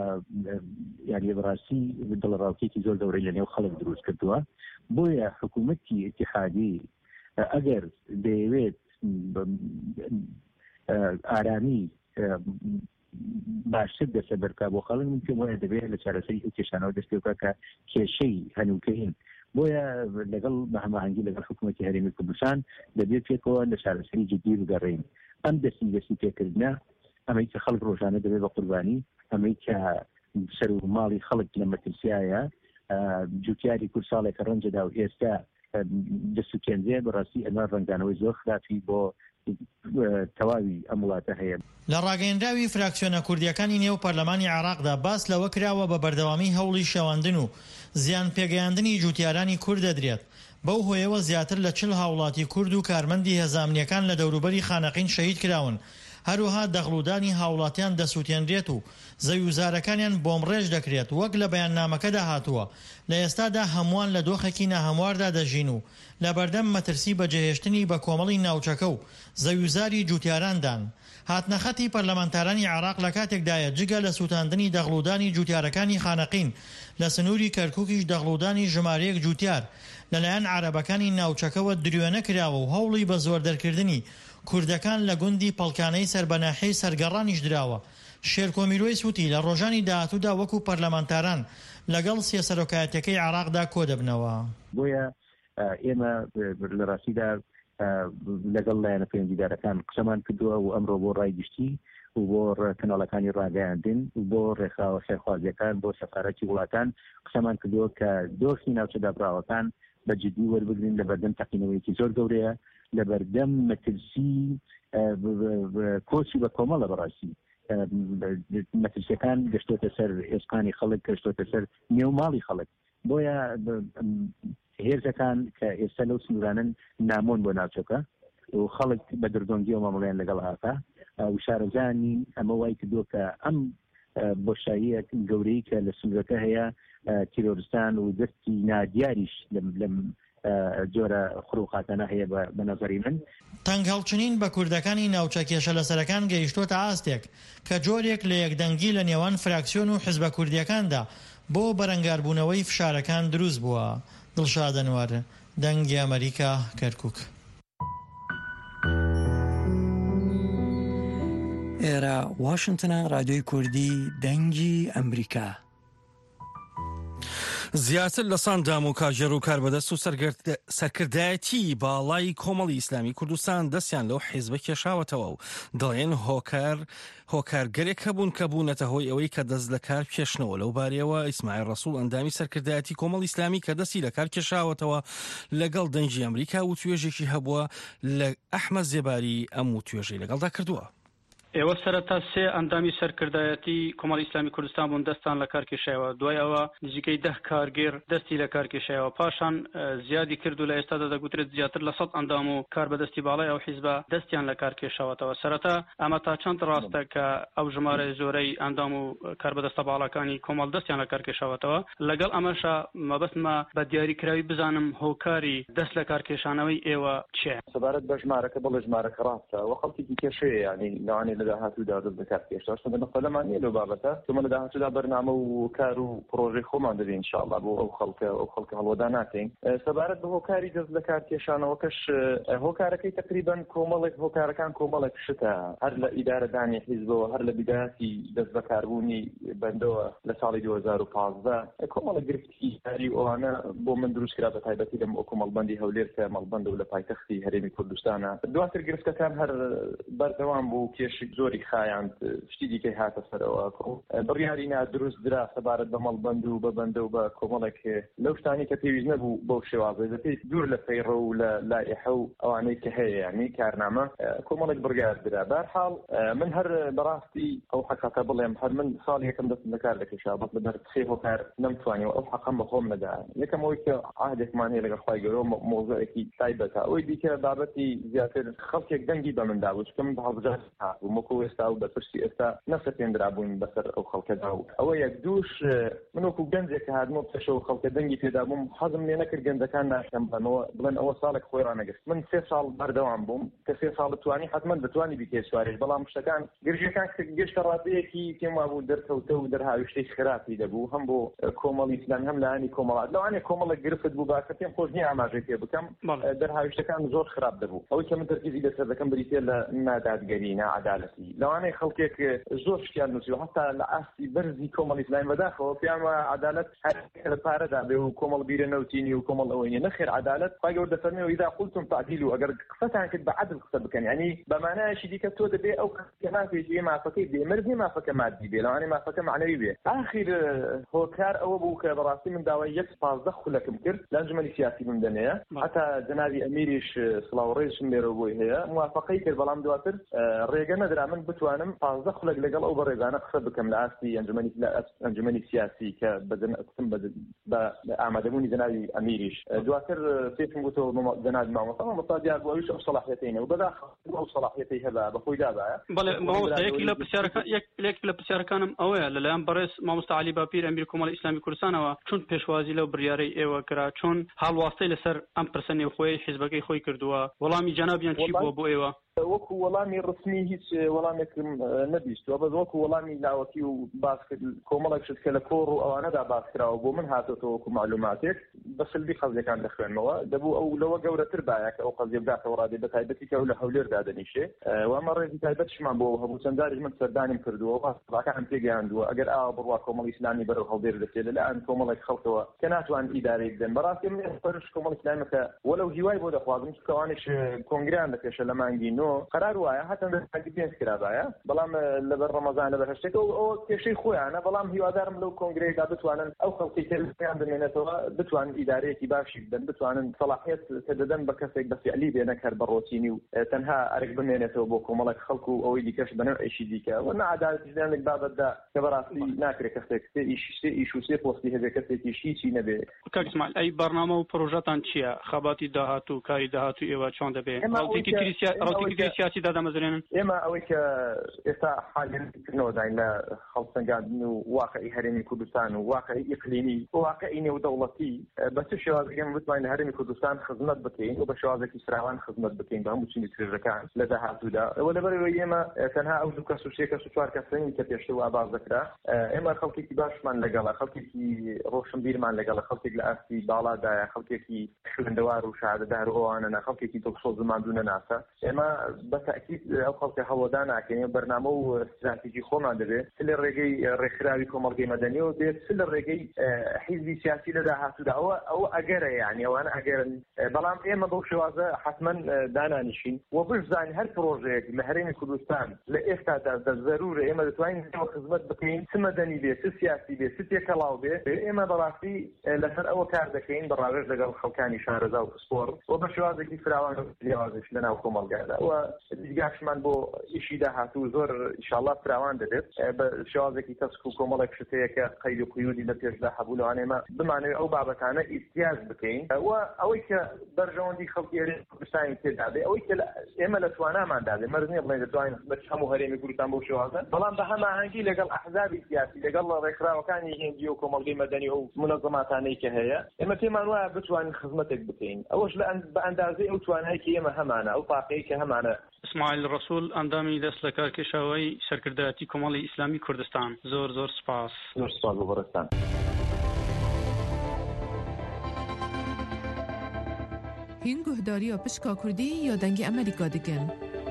یاری بەڕاستی دڵڕاوکێکی زۆر گەورەی لە نێو خەڵک دروست کردووە. بۆیە حکوومەتی ئیتیحادی ئەگەر دەیەوێت ئارامی باشتر دەسە بەرکا بۆ خەڵک من پێم وایە دەبێت لە چارەسەری ئەو کێشانەوە دەست پێ بکات کە کێشەی هەنووکەین بۆیە لەگەڵ هەماهەنگی لەگەڵ حکوومەتی هەرێمی کوردستان دەبێت پێکەوە لە چارەسەری جدی بگەڕێین ئەم دەستی پێکردنە ئەمەی کە خەڵک ڕۆژانە دەبێت بە قوربانی ئەمەی کە سەر و ماڵی خەڵک لە مەترسیایە جوتیاری کورد ساڵێکە ڕەنجەدا و ئێستا دەسوکێنجێ بەڕاستی ئەمە ڕەنگدانەوەی زۆر خراپی بۆ تەواوی ئەم وڵاتە هەیە.
لە ڕاگەیەندراوی فراکسیۆنە کوردیەکانی نێو پەرلەمانی عێراقدا باس لەوە کراوە بە بەردەوامی هەوڵی شەواندن و زیان پێگەیاندنی جوتیارانی کورد دەدرێت. بەو هۆیەوە زیاتر لە 40 هاوڵاتی کورد و کارمەندی هێزانامنیەکان لە دەوروبەری خانەقین شەهید کراون. هەروەها دەغڵودانی هاوڵاتیان دەسووتێنرێت و زەویوزارەکانیان بۆمڕێژ دەکرێت وەک لە بەیاننامەکەدا هاتووە. لە ئێستادا هەمووان لە دۆخێکی ناهەمواردا دەژین و لە بەردەم مەترسی بەجێهێشتنی بە کۆمەڵی ناوچەکە و زەویوزاری جوتیاراندان. هاتنەخەتی پەرلەمانتارانی عێراق لە کاتێکدایە جگە لە سووتاندنی دەغڵودانی جوتیارەکانی خانەقین لە سنووری کەرکووکیش دەغڵودانی ژمارەیەک جوتیار لەلایەن عەرەبەکانی ناوچەکەوە دروێنە کراوە و هەوڵی بە زۆردەرکردنی کوردەکان لە گوندی پەڵکانەی سەربەناحی سەرگەڕانیش دراوە. شێرکۆمیرۆی سووتی لە ڕۆژانی داهاتوودا وەکو پەرلەمانتاران لەگەڵ سیاسەرۆکایەتەکەی عێراقدا کۆ دەبنەوە.
بۆیە ئێمە لە ڕاستیدا لەگەڵ لایەنە پەیوەندیدارەکان قسەمان کردووە و ئەمڕۆ بۆ ڕای گشتی و بۆ کەناڵەکانی ڕاگەیاندن و بۆ ڕێکخراوە خێرخوازیەکان بۆ سەفارەتی وڵاتان قسەمان کردووە کە دۆخی ناوچەدابراوەکان بە جدی وەربگرین لە بەردەم تەقینەوەیەکی زۆر گەورەیە لە بەردەم مەترسی کۆچی بە کۆمەڵە بەڕاستی مەترسیەکان گەشتۆتە سەر ئێسقانی خەڵک گەشتۆتە سەر نێوماڵی خەڵک. بۆیە هێرزەکان کە ئێستا لەو سنوورانن نامۆن بۆ ناوچەکە و خەڵک بە دردۆنگی و مامەڵیان لەگەڵ هاتا و شارەزانی ئەمە وای کردووە کە ئەم بۆشاییە گەورەی کە لە سنوورەکە هەیە تیرۆریستان و دەستی نادیاریش لەم جۆرە خڕوقاتانە هەیە بە نەزەری من.
تەنگ هەڵچنین بە کوردەکانی ناوچە کێشە لەسەرەکان گەیشتۆتە ئاستێک کە جۆرێک لە یەکدەنگی لە نێوان فراکسیۆن و حیزبە کوردیەکاندا بۆ بەرەنگاربوونەوەی فشارەکان دروست بووە. دڵشاد ئەنوار، دەنگی ئەمریکا، کەرکووک.
ئێرە واشنگتنە، رادیۆی کوردی دەنگی ئەمریکا.
زیاتر لە ساندام و کاژێر و کاربەدەست و سەرکردایەتی باڵای کۆمەڵی ئیسلامی کوردستان دەستیان لەو حیزبە کێشاوەتەوە و دەڵێن هۆکارگەرێک هەبوون کە بوونەتە هۆی ئەوەی کە دەست لە کار کێشنەوە. لەو بارەیەوە ئیسماعیل ڕەسوول ئەندامی سەرکردایەتی کۆمەڵی ئیسلامی کە دەستی لە کار کێشاوەتەوە لەگەڵ دەنگی ئەمریکا و توێژێکی هەبووە لە ئەحمەد زێباری ئەم و توێژەی لەگەڵدا کردووە.
ئێوە سەرەتا سێ ئەندامی سەرکردایەتی کۆمەڵی ئیسلامی کوردستان بوون دەستان لە کارکێشایەوە، دوای ئەوە نزیکەی 10 کارگێر دەستی لە کارکێشایەوە، پاشان زیادی کرد و لە ئێستادا دەگوترێت زیاتر لە 100 ئەندام و کاربەدەستی باڵای ئەو حیزبە دەستیان لە کارکێشاوەتەوە. سەرەتا ئەمە تا چەند ڕاستە کە ئەو ژمارە زۆرەی ئەندام و کاربەدەستە باڵەکانی کۆمەڵ دەستیان لە کارکێشاوەتەوە. لەگەڵ ئەمەشە مەبەستمە بە دیاریکراوی بزانم هۆکاری دەست لە کارکێشانەوەی ئێوە چیە؟
سەبارەت بە ژمارەکە بڵێ ژمارەکە ڕاستە و خەڵکی کێشەیە، یعنی لەوانەیە لە داهاتوودا بکات کێشتاش نەخۆلەمانە لەو بابەتە چۆمە لە داهاتوودا بەرنامە و کار و پرۆژەی خۆمان دەبێن ئینشاءالله بۆ ئەو خەڵکە هەڵوەدا ناکەین. سەبارەت بە هۆکاری دەست لە کار کێشانەوەکەش هۆکارەکەی تقریباً کۆمەڵێک هۆکارەکان کۆمەڵێک شتە، هەر لە ئیدارەدانی حیزبەوە هەر لە بیداتی دەست بەکاربوونی بەندەوە لە ساڵی 2015 کۆمەڵە گرفتیاری ئەوانە بۆ من دروست کرا بە تایبەتی لەم کۆمەڵبەندی هەولێر کە مەڵبەندە و لە پایتەختی هەرێمی کوردستانە. دواتر گرفتەکان هەر بەردەوام بوو، کێشی زۆری خایاند شتی دیکەی هاتە سەرەوە بڕیاری نادروست درا سەبارەت بە مەڵبەند و بە بەندە و بە کۆمەڵێک لەو شتانی کە پێویست نەبوو بەو شێوازە دەپێت دوور لە فەیڕە و لە لایحە و ئەوانەی کە هەیە، یعنی کارنامە کۆمەڵێک بڕیار درا. بەرحاڵ من هەر بەڕاستی ئەو حەقەتە بڵێم هەر من ساڵی یەکەم دەست لە کار دەکەشا بەس لەبەر سێ هۆکار نەمتوانیەوە ئەو حەقەم بە خۆم نەدا. یەکەم ئەوەی کە عهدێکمان هەیە لەگەڵ خوای گەورە مۆزوعێکی تایبەتە، ئەوەی دیکە بابەتی زیاتر خەڵکێک دەنگی بە مندا بوو چکە من بە هەڵبژار ومەکو ئێستا و بەپرسی ئێستا نەسەپێنرابووین بەسەر ئەو خەڵکەدا و ئەوە یەک دووش من وەکو گەنجێک کە هاتمەوە پێشەوە خەڵکە دەنگی پێدا بووم حەزم لێ نەکرد گەنجەکان ناشەم بنەوە بڵێن ئەوە ساڵێک خۆی ڕانەگەشت. من 3 ساڵ بەردەوام بووم کە 3 ساڵ توانی حتمما دەتوانی بیکەی سوارێک، بەڵام شتەکان گرژەکان گەشتە ڕادەیەکی پێم وابوو دەرکەوتە و دەرهاوی شتێک خراپی دەبوو هەم بۆ کۆمەڵی ئیسلام هەم لایانی کۆمەڵات. لەوانەیە کۆمەڵێک گرفت بوو باکە پێم خۆش نییە ئاماژەی پێ بکەم، دەرهاوی شتەکان زۆر خراپ دەبوو. ئەوەی کە من تەرکیزی لەسەر دەکەم بریتێ لە نادادگەری نەعەدالەت سیاسی لەوانەیە خەڵکێک زۆر شتیان نووسی و هەتا لە ئاستی بەرزی کۆمەڵی ئیسلامی بەداخەوە پێیان وایە عەدالەت هەر لە پارەدا بێ و کۆمەڵ بیرە نەوتینی و کۆمەڵ ئەوەی نیە نەخێر عەدالەت خوا گەورە دەفەرمێ وإذا قلتم تعدلوا ئەگەر قسەتان کرد بە عەدل قسە بکەن یعنی بەمانایەکی دیکە تۆ دەبێ ئەو کەمافێکی مافەکەی بێ مەرزی مافەکە مادی بێ لەوانەیە مافەکە معنەوی بێ ئاخر هۆکار ئەوە بوو کە بەڕاستی من داوای 15 خولەکم کرد لە ئەنجومەنی سیاسی من دەنەیە هەتا جەنابی ئەمیریش سڵاو ڕێژم لێرە بۆی هەیە موافقەی کرد بەڵام دواتر ڕێگە نەدرا من بتوانم 15 خولەک لەگەڵ ئەو بەڕێزانە قسە بکەم لە ئاستی ئەنجومەنی سیاسی کە قسم بە ئامادەبوونی جەنابی ئەمیریش دواتر پێم گوتەوە جەنابی مامۆستا دیار بوو ئەویش ئەو سەلاحیەتەینە و بەداخەوە ئەو سەلاحیەتەی هەبا بەخۆی دابایە
بەڵێ مامۆستا یەک لە پرسیارەکانم ئەوەیە لەلایەن بەڕێز مامۆستا عەلی باپیر ئەمیر کۆمەڵی ئیسلامی کوردستانەوە چۆن پێشوازی لەو بڕیارەی ئێوە کرا چۆن هەڵواستەی لەسەر ئەم پرسە نێوخۆی حیزبەکەی خۆی کردووە وەڵامی جەنابیان چی بووە بۆ ئێوە
وەکو وەڵامی ڕسمی هیچ وەڵامێکم نەبیستوە بەس وەکو وەڵامی لاوەکی و باسکرد کۆمەڵێک شت کە لە کۆڕ و ئەوانەدا باسکراوە بۆ من هاتۆتەوە وەکو معلوماتێک بە سلبی قەزیەکان دەخوێنمەوە دەبوو ئەو لەوە گەورەتر بایە کە ئەو قەزیە بداتەوە ڕادێ بە تایبەتی کە ئەو لە هەولێردا دەنیشێ و ئەمە ڕێزی تایبەتشمان بۆ هەبوو چەنداریش من سەردانیم کردووە ڕاکان پێگەیاندووە ئەگەر ئاوا بڕوا کۆمەڵی ئیسلامی بەرەو هەولێر دەچێت لەلایەن کۆمەڵێک خەڵکەوە کە ناتوان ئیدارەی بدەن بەڕاستی من پەرش کۆمەڵی ئیسلامی کە وەلەو هیوای بۆ دەخوازم کەوانش کۆنگریان دەکێشە لە مانگی نۆ قەرار وایە هەتا پێنج کرابایە بەڵام لەبەر ڕەمەزان لەبەر هەشتێکە ئەو کێشەی خۆیانە بەڵام هیوادارم لەو کۆنگرەیەدا بتوانن ئەو خەڵکی تریان بمێنێتەوە بتوانن ئیدارەیەکی باشی بدەن بتوانن سەلاحیەت کە دەدەن بە کەسێک بە فعلی بێنە کار بەڕۆتینی و تەنها ئەرێک بمێنێتەوە بۆ کۆمەڵێک خەڵک و ئەوەی دیکەش بەنەو ئەیشی دیکە و نەعەدالەتیدانێک بابەتدا کە بەڕاستی ناکرێت کەسێک ئیش و سێ پۆستی هەبێ کەسێکی هیچی نەبێ
کاک ئیسماعیل ئەی بەرنامە و پرۆژەتان چییە خەباتی داهاتوو کاری داهاتوو ئێوە چۆن دەبێ ڕاوتێکی سیاسی دادەمەزرێنن
ئێمە ئەوەی کە ئێستا حالیکردنەوە داین لە خەڵسەنگاندن و واقعی هەرێمی کوردستان و واقعی ئیقلیمی و واقعی نێودەوڵەتی بە چ شێوازێک بتوانین لە هەرێمی کوردستان خزمەت بکەین و بە شێوازێکی فراوان خزمەت بکەین بە هەموو چنی ترێژەکان لە داهاتوودا ئەوە لەبەرەوەی ئێمە تەنها ئەو دوو کەس و سێ کەس و چوار کەسەنی کە پێشتر ئاباز دەکرا ئێمە خەڵکێکی باشمان لەگەڵە خەڵکێکی ڕۆشنبیرمان لەگەڵە خەڵکێک لە ئاستی باڵادایە خەڵکێکی خوێندەوار و شادەدار و ئەوانە خەڵکێکی دڵخۆ زماندوو نەناسە ئێمە بە تاکید ئەو خەڵکە هەوڵدا ناکەین بەرنامە و استراتیژی خۆمان دەبێت لە ڕێگەی ڕێکخراوی کۆمەڵگەی مەدەنیەوە بێت لە ڕێگەی حیزبی سیاسی لە داهاتوودا ئەوە ئەگەرە یعنی ئەوانە ئەگەرن بەڵام ئێمە بەو شێوازە حتمەن دانانیشین و بشزانین هەر پرۆژەیەک لە هەرێمی کوردستان لە ئێستادا ضرورە ئێمە دەتوانین خزمەت بکەین چ مەدەنی بێ چ سیاسی بێ چ تێکەڵاو بێ ئێمە بەڕاستی لەسەر ئەوە کار دەکەین بەڕاوێژ لەگەڵ خەڵکانی شارەزا و پسپۆر و بە شێوازێکی فراوان لاوازش لەناو کۆمەڵگادا و دیگاشمان بۆ ئیشی داهاتوو زۆر ئینشاءالله فراوان دەبێت بە شێوازێکی تەسک و کۆمەڵێک شتەیە کە قەید و قیودی لە پێشدا هەبوو لەوانەیە بمانەوێت ئەو بابەتانە ئیتیاز بکەین و ئەوەی کە بەرژەوەندی خەڵکی هەرێمی کوردستانی تێدا بێ ئەوەی کە ئێمە لە تواناماندا بێ مەرج نییە بڵێن دەتوانین بە هەموو هەرێمی کوردستان بەو شێوازە بەڵام بە هەماهەنگی لەگەڵ ئەحزابی سیاسی لەگەڵ ڕێکخراوەکانی هێندی و کۆمەڵگەی مەدەنی و منەظەماتانەی کە هەیە ئێمە پێمان وایە بتوانین خزمەتێک بکەین ئەوەش بە ئەندازەی ئەو توانایی کە ئێمە هەمانە ئەو تاقەی کە هەمانە
ئیسماعیل ڕەسوول ئەندامی دەست لە کارکێشەوەی سەرکردایەتی کۆمەڵی ئیسلامی کوردستان زۆر سپاس
زۆر سپاس بۆ بەڕێستان
هین گوهداری و پشکا کوردی یا دەنگی ئەمریکا دەکەن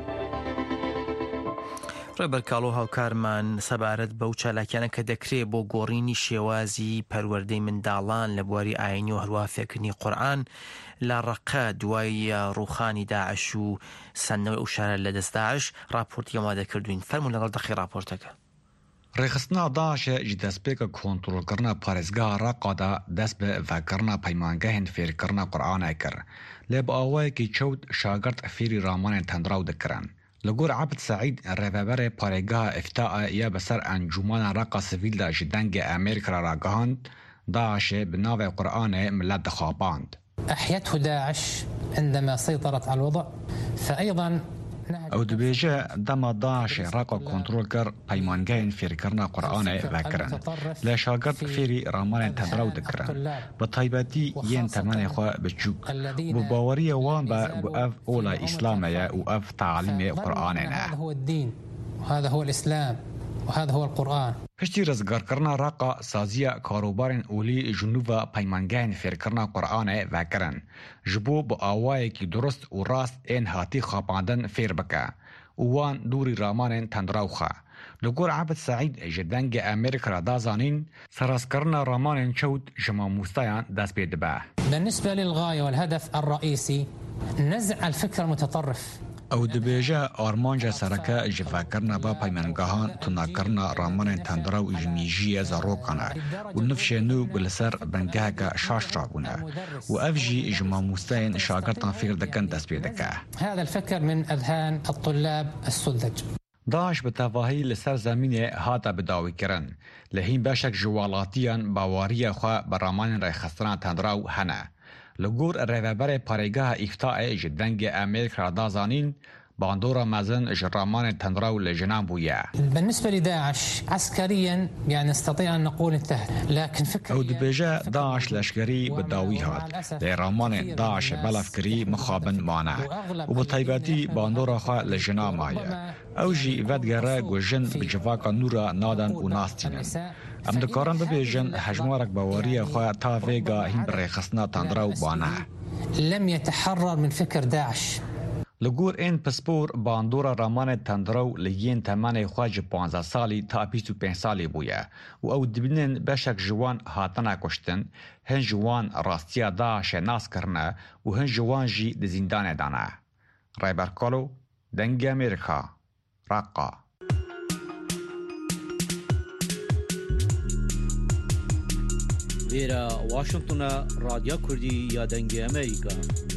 ڕێبەر کاڵۆ هاوکارمان سەبارەت بەو چالاکیانە کە دەکرێت بۆ گۆڕینی شێوازی پەروەردەی منداڵان لە بواری ئاینی و هەروە فێرکردنی قورئان لە ڕەقە دوای ڕووخانی داعش و سەندنەوەی ئەو شارە لە دەست داعش راپۆرتی ئەمادە کردوین فەرموون لەگەڵ دەقی راپۆرتەکە
ڕێخستنا داعشە ji destpêka kontrolkirina parêzgeha Reqa da dest bi vekirina peymangehên fêrkirina Qur'anê kir. Lê bi awayekî çewt şagird fêrî ramanên tendiraw dikirin. Li gor Abd Saîd rêveberê parêgeha Iftaê ya bi ser encûmena Reqa sivîl de ji dengê Amêrika re ragihand, Daişê bi navê Qur'anê millet dixapand.
أحيته داعش عندما سيطرت على الوضع فأيضا
ئەو دەبێژە دەما داعشê Reqa kontrol kir peymangehên fêrkirina Qur'anê vekirin. Lê şagird fêrî ramanên tendiraw dikirin. Bi taybetî yên temenê xwe biçûk. Bu baweriya wan be ku ev ola îslamê ye û ev tealîmê Qur'anê ne.
هذا هو الإسلام وهذا هو القرآن.
پشتی rizgarkirina Reqa saziya karobarên olî ji nûva peymangehên fêrkirina Qur'anê vekirin. Ji bo bi awayekî durist û rast ên hatî xapandin fêr bike. وان دوری رامان تندراوخه لگور عبد سعید جدنگ امریکا را دازانین سراسکرنا رامان چود جما مستیان دست بیدبه.
بالنسبة للغاية والهدف الرئيسي نزع الفكر المتطرف
او دبیجه آرمانجا سرکه جفاکرنا با پیمانگاهان تناکرنا رامان تندراو اجمیجی زاروکانه و نفشنو بلسر بنگه که شاش رابونه و افجی اجما مستین شاگرتان فکر دکن دست بیدکه.
هذا الفكر من أذهان الطلاب السذج.
داعش به تواهی لسر زمینه هاتا بداوی کرن لهین بشک جوالاتیان باواری خواه برامان رای خستران تندراو هنه. لگور ریوبر پاریگاه افتاء جدنگ امریکا را دازانین باندورا مزن جرامان تندراو لجنان بويا.
بالنسبة لداعش عسكريا يعني نستطيع أن نقول انتهت لكن فكريا
او دبيجا داعش لشكري بداوي هات لرامان داعش بلافكري مخابن مانع وبطيباتي باندورا خوا لجنان مايا او جي ودگره گوجن بجواكا نورا نادن و ناستينن ام دكارن ببيجن حجمارك باوريا خوا تا فيغا هم برخصنا تندراو بانا
لم يتحرر من فكر داعش.
لگور این پسپور باندورا رامان تندراو لگین تمن خواج 15 سالی تا 25 سالی بویه و او دبنن بشک جوان هاتنا کشتن هن جوان راستیا داعش ناس کرنه و هن جوان جی دزیندان دانه. رایبرکالو دنگ امریکا راقا
ویرا واشنطن رادیو کردی یا دنگ امریکا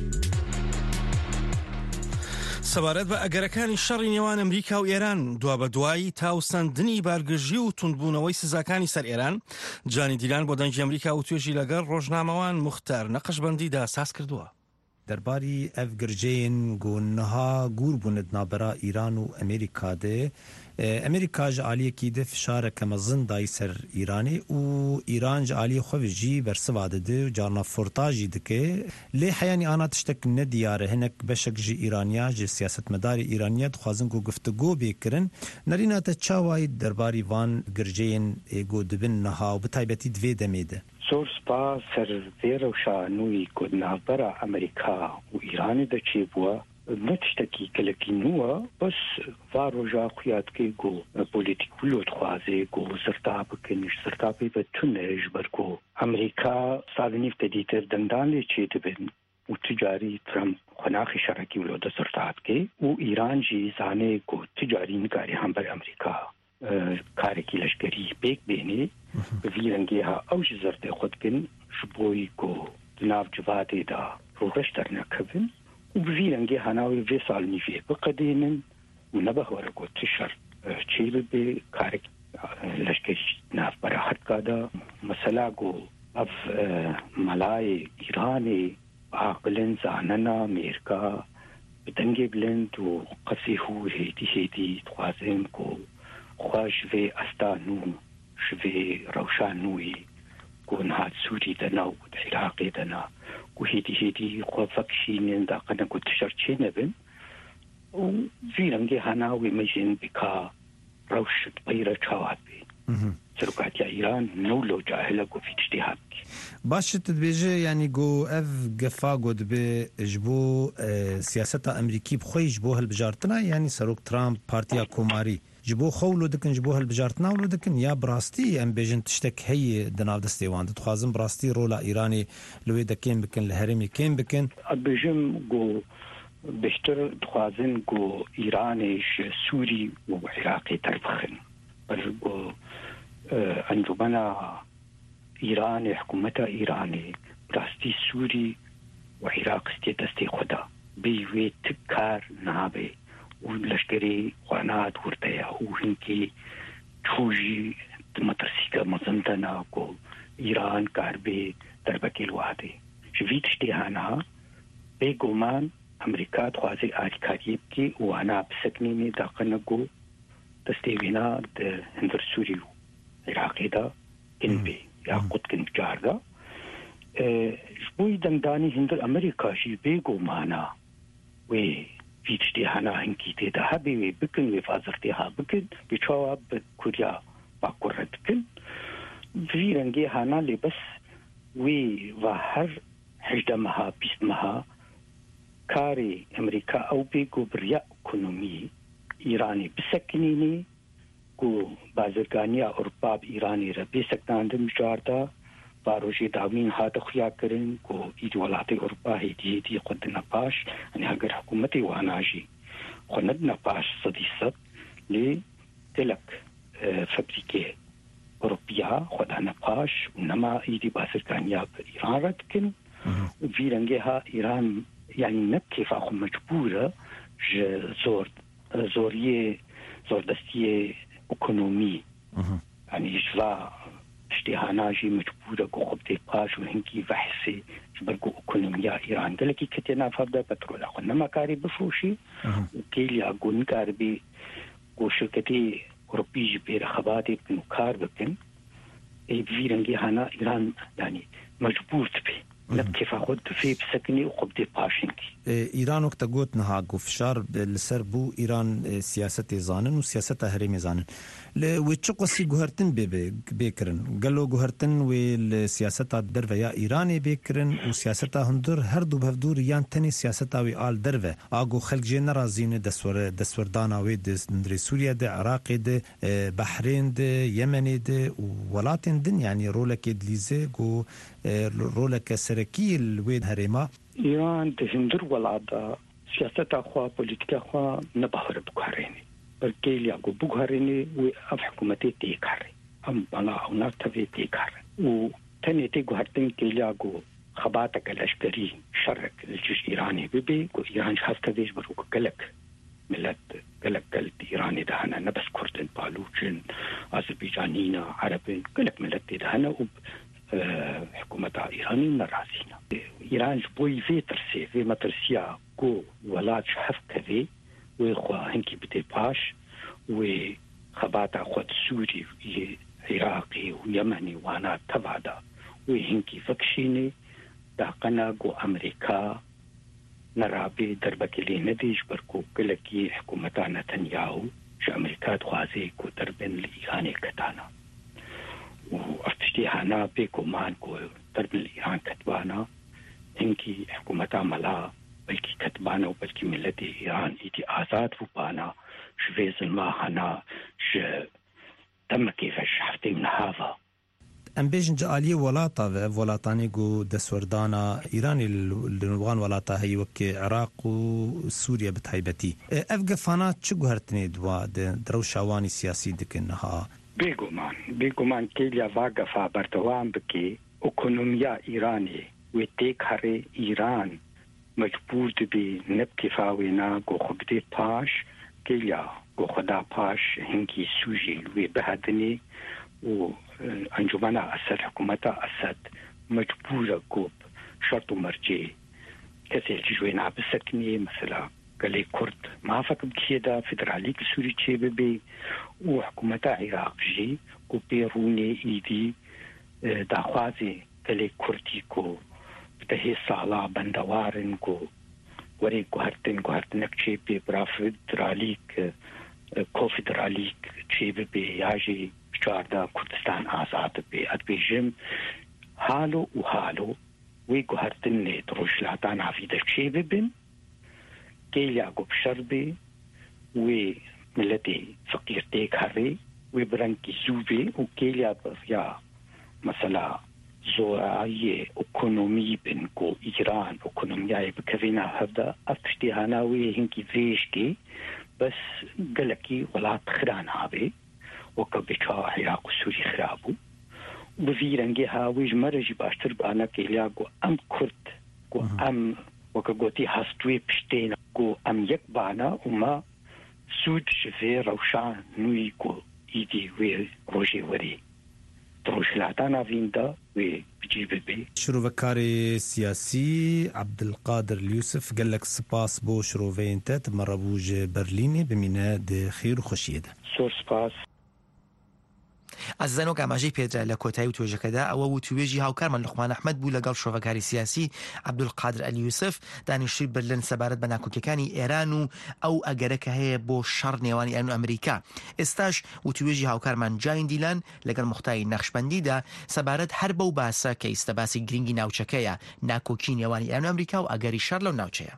سەبارەت بە ئەگەرەکانی شەڕی نێوان ئەمریکا و ئێران دوا بە دوایی تاوسەندنی بارگژی و توندبوونەوەی سزاکانی سەر ئێران جانی دیلان بۆ دەنگی ئەمریکا و توێژی لەگەڵ ڕۆژنامەوان مختار نەقەشبەندیدا ساز کردووە.
دەرباری ئەف گرجەیەن گۆنەها گور بوونت نابەرا ئیران و ئەمریکا دێ ئەمریکا ji aliyekî de fişareke mezin dayî ser Îranê û Îran ji aliyê xwe jî bersiva dide carna forta jî dike lê heyanî ana tiştek nediyar e hinek beşek ji Îraniya ji siyasetmedarê Îraniya dixwazin ku guftego bêkirin nerîna te çawayî derbarî van girceyên êgo dibin niha û bi taybetî divê demê de.
زۆر سپاس سەر vê rewşa nûyî ku navbera Amerîka û Îranê de çêbûye ne tiştekî gelekî nû e bes va roja xuya dike ku polîtîk wilo dixwaze ku zirta bikin ji zirtapê ve tune ji ber ku Amerîka salê nîv te dîtir dendan lê çê dibin û ticarî Trump xwenaxê şerekî wilo de zirta dike û Îran jî zane ku ticarî nigarî hember Amerîka karekî leşkerî pêk bêne bi vî rengê ha ew ji zirtê xwe dikin ji boî ku di nav civadê da rûreş dernekevin û bi vî rengê henawê vê salnîvê biqedênin û nebehwere ku ti şer çê bibe karek leşkerî navbera hetka da mesela ku ev melayê Îranê aqilin zanena Mêrika bi dengê bilind û qesî hû hêdî hêdî dixwazin ku xwe ji vê esta nû ji vê rewşa nûyî ku nihat Sûrî de na û di Iraqê de na ku hêdî hêdî xwe vekişînin daqine ku tişer çê nebin û vî rengê henawê me jîn bika rewş beyre çawa bê serokatiya Îran newlo cahile ku vî tiştê hat bikî.
Baş te dibêje yanî got ev gefa got dibe ji bo siyaseta Emerîkî bi xwe ji bo hilbijartina yanî Serok Trump partiya Komarî ji bo xwe wilo dikin ji bo hilbijartina wilo dikin ya bi rastî em bêjin tiştek heye di nav destê wan dixwazin bi rastî rola Îranê li wê de kêm bikin li herêmê kêm bikin.
Bêjim got bêhtir dixwazin got Îranê ji Sûrî û Iraqê terbixin ber got encûmena Îranê hikûmeta Îranê rastî Sûrî û Iraq stê destê xwe da bê wê tik kar nabe û leşkerî xwenat hurteya û hinkî çû jî di metirsîka mezin de na ku Îran kar bê derbekê li wadê ji vî tiştê hena bêguman Amerîka dixwaze alîkariyê bike û hena bi sekinînê daqine ku destê wêna di hindir Sûrî û Iraqê da kin bê ya qutkin car da ji bo dengdanî hindir Amerîka jî bêgumana wê vî tiştê hena hinkî tê de hebê wê bikin wê fazirtê ha bikin wê çawa bi Kurya Bakur re dikin vî rengê hena lê bes wê va her 18 meha 20 meha karê Amerîka ew bê ku bi riya ekonomî ئیرانی بسەکنینی و بازرگانیە ئەوروپا ئیرانی رە بێسەکتاندن جاردا باڕۆژێ داوین هاتە خویاکردن و ئید وڵاتی ئەوروپا هێتی خودنە پاش ئەنی هەگەر حکوومەتی واناژی خۆنەدنە پاش 100% لێ تلک فەبریکێ ئەوروپیا خۆدانە پاش و نەما ئیدی بازرگانیا بە ئیران ڕەتکن و ڤیرەنگێها ئیران یعنی نەبکێفا خۆ مەجبورە زۆردەستیە ئۆکۆنۆمی ئەنی ژوا شتێهاناژی مجبورە گۆ خۆبتێ پاش و هەنگی ڤەحسێ بەرگۆ ئۆکۆنۆمیا ئیران گەلێکی کەتێ نافەبدا پەترۆلا خۆ نەماکاری بفرۆشی و گێلیا گۆنکاربێ گۆ شرکەتی ئۆروپیژ بێرە خەباتێ بکن و کار بکن ڤیرەنگی هانا ئیران ینی مەجبور بێ نەبکێفا خۆ دفێ بسەکنی و خۆبتێ پاشنکی
ئیران وەکتە گوت نەها گوفشار لەسەر بوو ئیران سیاسەتی زانن و سیاسەتە هەرێمی زانن وێ چ قەسی گوهرتن بێکردن گەلۆ گوهرتن وێ لە سیاسەتا دەرڤە یا ئیرانێ بێکردن و سیاسەتا هەندور هەردوو بەفدور یان تەنی سیاسەتا وێ ئال دەرڤە ئاگۆ خەلکجێ نەرازینە دەسوەردانا وێ درێ سووریا دە عراقێ دە بەحرێن دە یەمەنێ دە و وڵاتێن دن یعنی ڕۆلەکێ دلیزێ گۆ ڕۆلەکە سەرەکی وێ هەرێما
ئیران دەهندر وڵاتدا سیاسەتا خوا پۆلیتیکا خوا نەباوەرە بکارێنێ بەرگێلیا گۆ بگوهرێنێ وێ ئەف حکوومەتێ تێکارێ ئەم بەڵا ئەونا تەوێ تێکارە و تەنێ تێ گوهرتن گێلیا گۆ خەباتەکە لەشکەری شەڕێک لەجێش ئیرانێ ببێ گۆ ئیران هەستەوێش بەرۆکە گەلک ملت گەلک ئیرانی داهەنە نەبەس کوردن پالوچن ئازەربایجانینە عەرەبن گەلک ملت تێداهەنە و حکوومەتا ئیرانی نەرازینە ئیران بۆی vê tirsê vê metirsiya ku welat ji hev kevê wê xwe hinkî bide paş wê xebata xwe di Sûrî Iraqê û Yemenê wana teva da wê hinkî vekişînê daqena ku Amerîka nerabê derbekê lê nedê ji ber ku gelekî hikûmeta Netanyahu ji Amerîka dixwaze ku derbên li Îranê ketana û ev tiştê hena bêguman ku derbên li Îran ketbana هنگی حکومت عملا بلکی کتبانه و بلکی ملت ایران ایدی آزاد و بانا شوی ظلما هنا دمکی فش هفته من هاوا
ام بیجن جالیه ولاتا و ولاتانی گو دسوردانا ایرانی لنوان ولاتا هی وکی عراق و سوریه بتایبتی افغفانا چه گوهرتنی دوا درو شاوانی سیاسی دکنها
بگومان کلیا واقفا بردوام بکی اکونومیا ایرانی و تێکهەڕێ ئیران مەجبور دەبێ نەبکێفاوێنا گۆ خۆ بدێ پاش گەلیا گۆ خۆدا پاش هەنگی سوژی وێ بەهاتنێ و ئەنجومەنا ئەسەد حکوومەتا ئەسەد مەجبورە گۆ شەرت و مەرجێ کەسێکی ژوێ نابسەکنێ مەسەلا گەلێ کورد مافەکە بکێدا فدرالیک سووری چێ ببێ و حکوومەتا عێراقژی گۆ پێڕوونێ ئیدی داخوازێ گەلێ کوردی گۆ دهی سالا بندوارن کو وری گوهرتنک چی بی برا فدرالیک کوفدرالیک چی بی یاجی چاردا کردستان آزاد بی ادبیجم حالو و حالو وی گوهرتن نه دروشلاتان عفیده چی ببین گیلیا گو بشر بی وی ملتی فقیر دیک هری وی برنگی زوبی و گیلیا بریا مثلا زۆرایی ئۆکۆنۆمی بن گۆ ئیران ئۆکۆنۆمیای بکەوێنا هەفدا ئەف پشتی هاناوی هینکی vêşkê بەس gelekî welat xiran habe weke bêça Iraq û Sûrî xirabû bi vî rengê hawî ji me re jî baştir bana kêliya got em Kurd got em weke gotî hestwê piştên got em yek bana û me sûd ji vê rewşanûyî got îdî wê rojê werî دروشلاتانا ویندا وی بجی ببی
شروعکاری سیاسی عبدالقادر اليوسف قال لك سپاس بو شروعینتت مربوج برلینی بمینه ده خیر و خوشیده
سپاس
ئەزانۆ ئاماژەی پێدرا لە کۆتایی و توێژەکەدا ئەوە و توێژی هاوکارمان لوقمان ئەحمەد بوو لەگەڵ شۆڤەکاری سیاسی عەبدولقادر ئەلیوسف دانیشتووی برلین سەبارەت بە ناکۆکیەکانی ئێران و ئەو ئەگەرەکە هەیە بۆ شەڕ نێوانی ئێران و ئەمریکا. ئێستاش و توێژی هاوکارمان جاین دیلان لەگەڵ موختای نەخشبەندیدا سەبارەت هەر بەو باسە کە ئێستا باسی گرنگی ناوچەکەیە ناکۆکی نێوانی ئێران و ئەمریکا و ئەگەری شەڕ لەو ناوچەیە.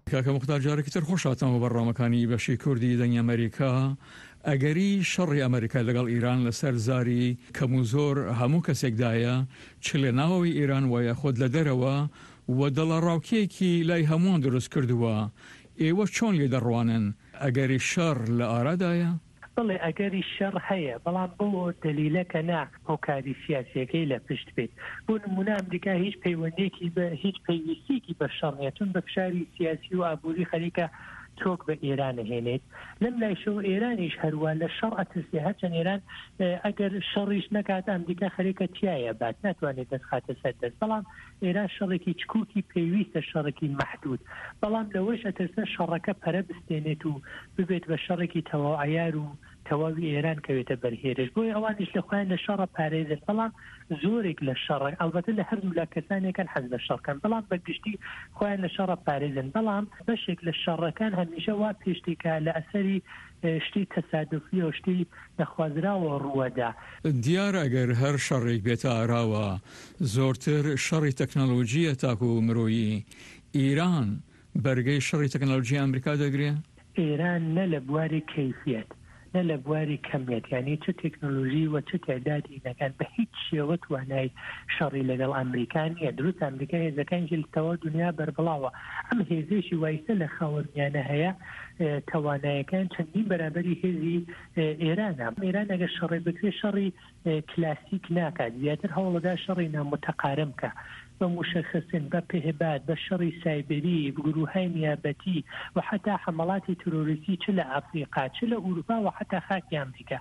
کاکە مختار جارێکی تر خۆشاتەوە بەڕامەکانی بەشی کوردی دەنگی ئەمریکا ئەگەری شەڕی ئەمریکا لەگەڵ ئیران لەسەر زاری کەم و زۆر هەموو کەسێکدایە چ لە ناوەوەی ئیران وایە خۆت لە دەرەوە و دڵە ڕاوکیەکی لای هەمووان دروست کردووە ئێوە چۆن لێ دەڕوانن ئەگەری شەڕ لە ئارادایە؟
بڵێ ئەگەری شەڕ هەیە بەڵام بۆ دلیلەکە نا هۆکاری سیاسیەکەی لە پشت بێت بۆ نمونە ئەمریکا هیچ پەیوەندێکی بە هیچ پەیویستێکی بە شەڕێتون بە فشاری سیاسی و ئابووری خەریکە تۆک بە ئێران هێنێت لەم لایشەوە ئێرانیش هەروە لە شەڕ ئەترسی هەرچەند ئێران ئەگەر شەڕیش نەکات ئەمریکا خەریکە تایە بات ناتوانێت دەست خاتە سەر دەست بەڵام ئێران شەڕێکی چکوکی پێویستە شەڕێکی مەحدود بەڵام لەوەش ئەترسە شەڕەکە پەرە بستێنێت و ببێت بە شەڕێکی تەواو عەیار و تەواوی ئێران کەوێتە بەرهێرش بۆی ئەوانیش لە خۆیان لە شەڕە پارێزن بەڵام زۆرێک لە شەڕ ئەلبەتە لە هەردوو لا کەسانێکن حەز لە شەڕکەن بەڵام بەگشتی خۆیان لە شەڕە پارێزن بەڵام بەشێک لە شەڕەکان هەمیشە وا پێشتێکە لە ئەسەری شتی تەسادوفی و شتی نەخوازراوە ڕووەدا
دیارە ئەگەر هەر شەڕێک بێتە ئاراوە زۆرتر شەڕی تەکنۆلۆژیە تاکو و مرۆیی ئیران بەرگەی شەڕی تەکنۆلۆژی ئەمریکا دەگرێت
ئێران نە لە بواری کەیفیەت نە لە بواری کەمیت یعنی چه تەکنۆلۆژی و چه تعدادی نەکان بە هیچ شێوە توانای شەڕی لەگەڵ ئەمریکان نیە دروست ئەمریکا هێزەکانی تەواو دنیا بەربڵاوە ئەم هێزێکی وایسە لە خاوەنیانە هەیە توانایەکان چەندین بەرابەری هێزی ئێرانە ئێران ئەگەر شەڕی بکرێت شەڕی کلاسیک ناکات زیاتر هەوڵەدا شەڕی نامتەقارن بکە بە مشخصن بە پێهبات بە شەڕی سایبری گروههای نیابەتی و حتا حمڵاتی تروریستی چ لە ئەفریقا چ لە ئوروپا و حتا خاکی ئەمریکا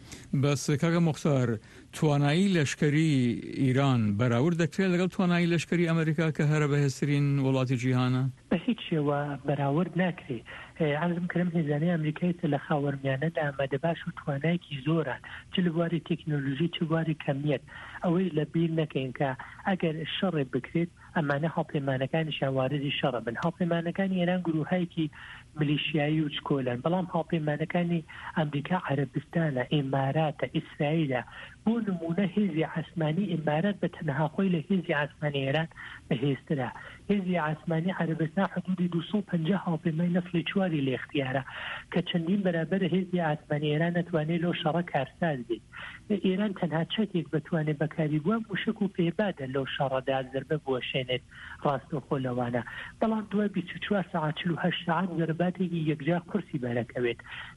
بەس کاکە مختار توانایی لەشکری ئیران بەراورد دەکرێت لەگەڵ توانایی لەشکری ئەمریکا کە هەرە بەهێزترین وڵاتی جیهانە
بە هیچ شێوە بەراورد ناکرێت عەرزم کردم هێزانەی ئەمریکای لە خاوەرمیانەدا ئامادە باش و توانایەکی زۆران چ لە بواری تەکنۆلۆژی چ بواری کەمیت ئەوەی لە بیر نەکەین کە ئەگەر شەڕێ بکرێت ئەمانە هاوپەیمانەکانیشیان واردی شەڕە بن هاوپەیمانەکانی ئێران گروهایەکی ملیشیایی و چکۆلن بەڵام هاوپەیمانەکانی ئەمریکا عەرەبستانە ئێماراتە ئیسرائیلە بۆ نمونە هێزی عەسمانی ئێمارات بە تەنها خۆی لە هێزی عەسمانی ئێران بەهێزترە هێزی عەسمانی عەرەبستان حدودی 250 هاوپەیمای نەفڵی چواری لە اختیارە کە چەندین بەرابەر هێزی عەسمانی ئێران نەتوانێت لەو شەڕە کارساز بێت ئێران تەنها چەکێک بتوانێت بەکاری بووە موشک و پێبادە لەو شەڕەدا زەربە بوەشێنێت ڕاستەوخۆ لەوانە بەڵام دوای 24 ساعت 48 ساعت زەرباتێکی یەکجا قورسی بەرەکەوێت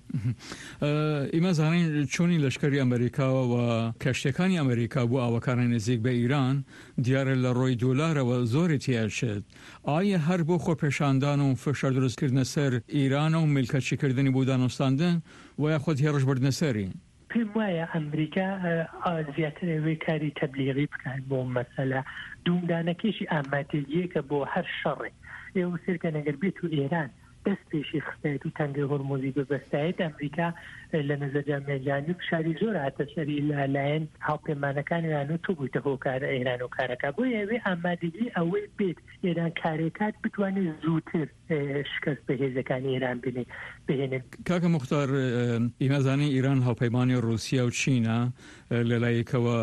ئێمە زانین چۆنی لەشکری ئەمریکاوە و کەشتەکانی ئەمریکا بۆ ئاوەکانە نزیک بە ئیران دیارە لە ڕۆی دۆلارەوە زۆری تیاچێت ئایا هەر بۆ خۆپێشاندان و فشار دروستکردنە سەر ئیرانە و میلکەتچیکردنی بۆ دانوستاندن وایە خۆت هێڕش بردنە سەری
پێم وایە ئەمریکا زیاتر ئەوەی کاری تەبلیغی بکات بۆ مەسەلە دوومدانەکێشی ئامادەییەکە بۆ هەر شەڕێ ئێوە سێرکە نەگەر بێت و ئێران دەست پێشی خستایەت و تەنگەی هۆرمۆزی ببەستایەت ئەمریکا لە نەزەرجامێجانی شاری زۆر هاتە سەری لایەن هاوپەیمانەکانیان و تۆ بوویتە هۆکارە ئێران و کارەکە بۆ ئەوێ ئامادەگی ئەوەی بێت ئێران کارێکات بتوانێت زووتر شکست بە هێزەکانی ئێران بهێنێت
کاکە مختار ئیمەزانی ئیران هاوپەیمانی رووسیا و چینە لەلایەکەوە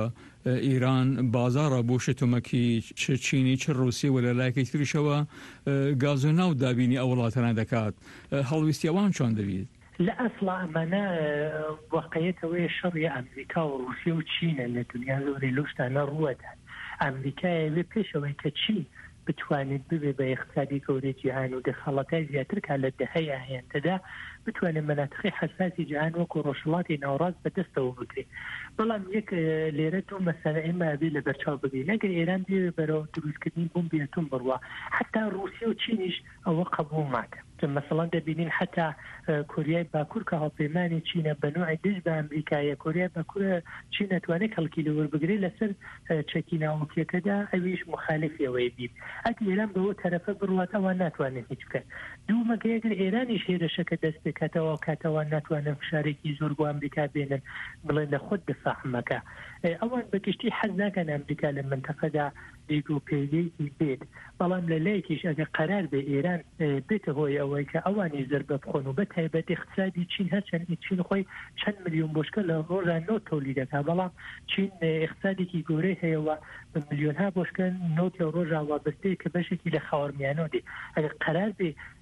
ئیران بازارە بۆ شتومەکی چ چینی چ رووسی و لەلایەکی تریشەوە گاز و ناو دابینی ئەو وڵاتانە دەکات هەڵویستیەوان چۆن دەبێت
لە ئەسڵا ئەمانە واقعیەتەوەی شەڕی ئەمریکا و رووسیا و چینە لە دنیا زۆری لەو شتانە ڕووەدان ئەمریکایەوێ پێشەوەی کە چین بتوانێت ببێ بە اقتصادی گەورەی جیهان و دەخەڵەتای زیاتر کا لە دەهەی ئاهێنتەدا بتوانێت مەناتقی حەساسی جیهان وەکو ڕۆژهەڵاتی ناوەڕاست بەدەستەوە بکرێت بەڵام یەک لێرە دوو مەسەلە ئێمە بێ لە بەرچاو بگرین ئەگەر ئێران بێ بەرەو دروستکردنی بۆمبی ئەتۆم بڕوە حتا رووسیا و چینیش ئەوە قبول ناکە مثلا دەبینین حتا کوریای باکوور کە هاوپەیمانی چینە بە نوعی دژ بە ئەمریکایە کوریای باکوور چین ناتوانێت خەڵکی لە وەربگرێت لەسەر چەکی ناوەکیەکەدا ئەویش مخالفی ئەوەی بیت ئەگەر ئێران بەوە تەرەفە بڕواتەوە ناتوانێت هیچ بکەن دوومەکە ئەگەر ئێرانیش هێرشەکە دەست بکاتەوە کاتەوە ناتوانن فشارێکی زۆر بۆ ئەمریکا بێنن بڵێن لە خۆت دفاعمەکە ئەوان بەگشتی حەز ناکەن ئەمریکا لە منتەقەدا دیگۆپێگەیەکی بێت بەڵام لە لایەکیش ئەگەر قەرار بێ ئێران بێتە هۆی ئەوەی کە ئەوانی زەربە بخۆن و بە تایبەت اقتصادی چین هەرچەند چین خۆی چەند ملیۆن بۆشکە لە ڕۆژان نۆ تۆلی دەکات بەڵام چین اقتصادێکی گەورەی هەیەوە بە ملیۆنها بۆشکە نۆتی ڕۆژا وابەستەیە کە بەشێکی لە خاوەرمیانەوە دێ ئەگەر قەرار بێ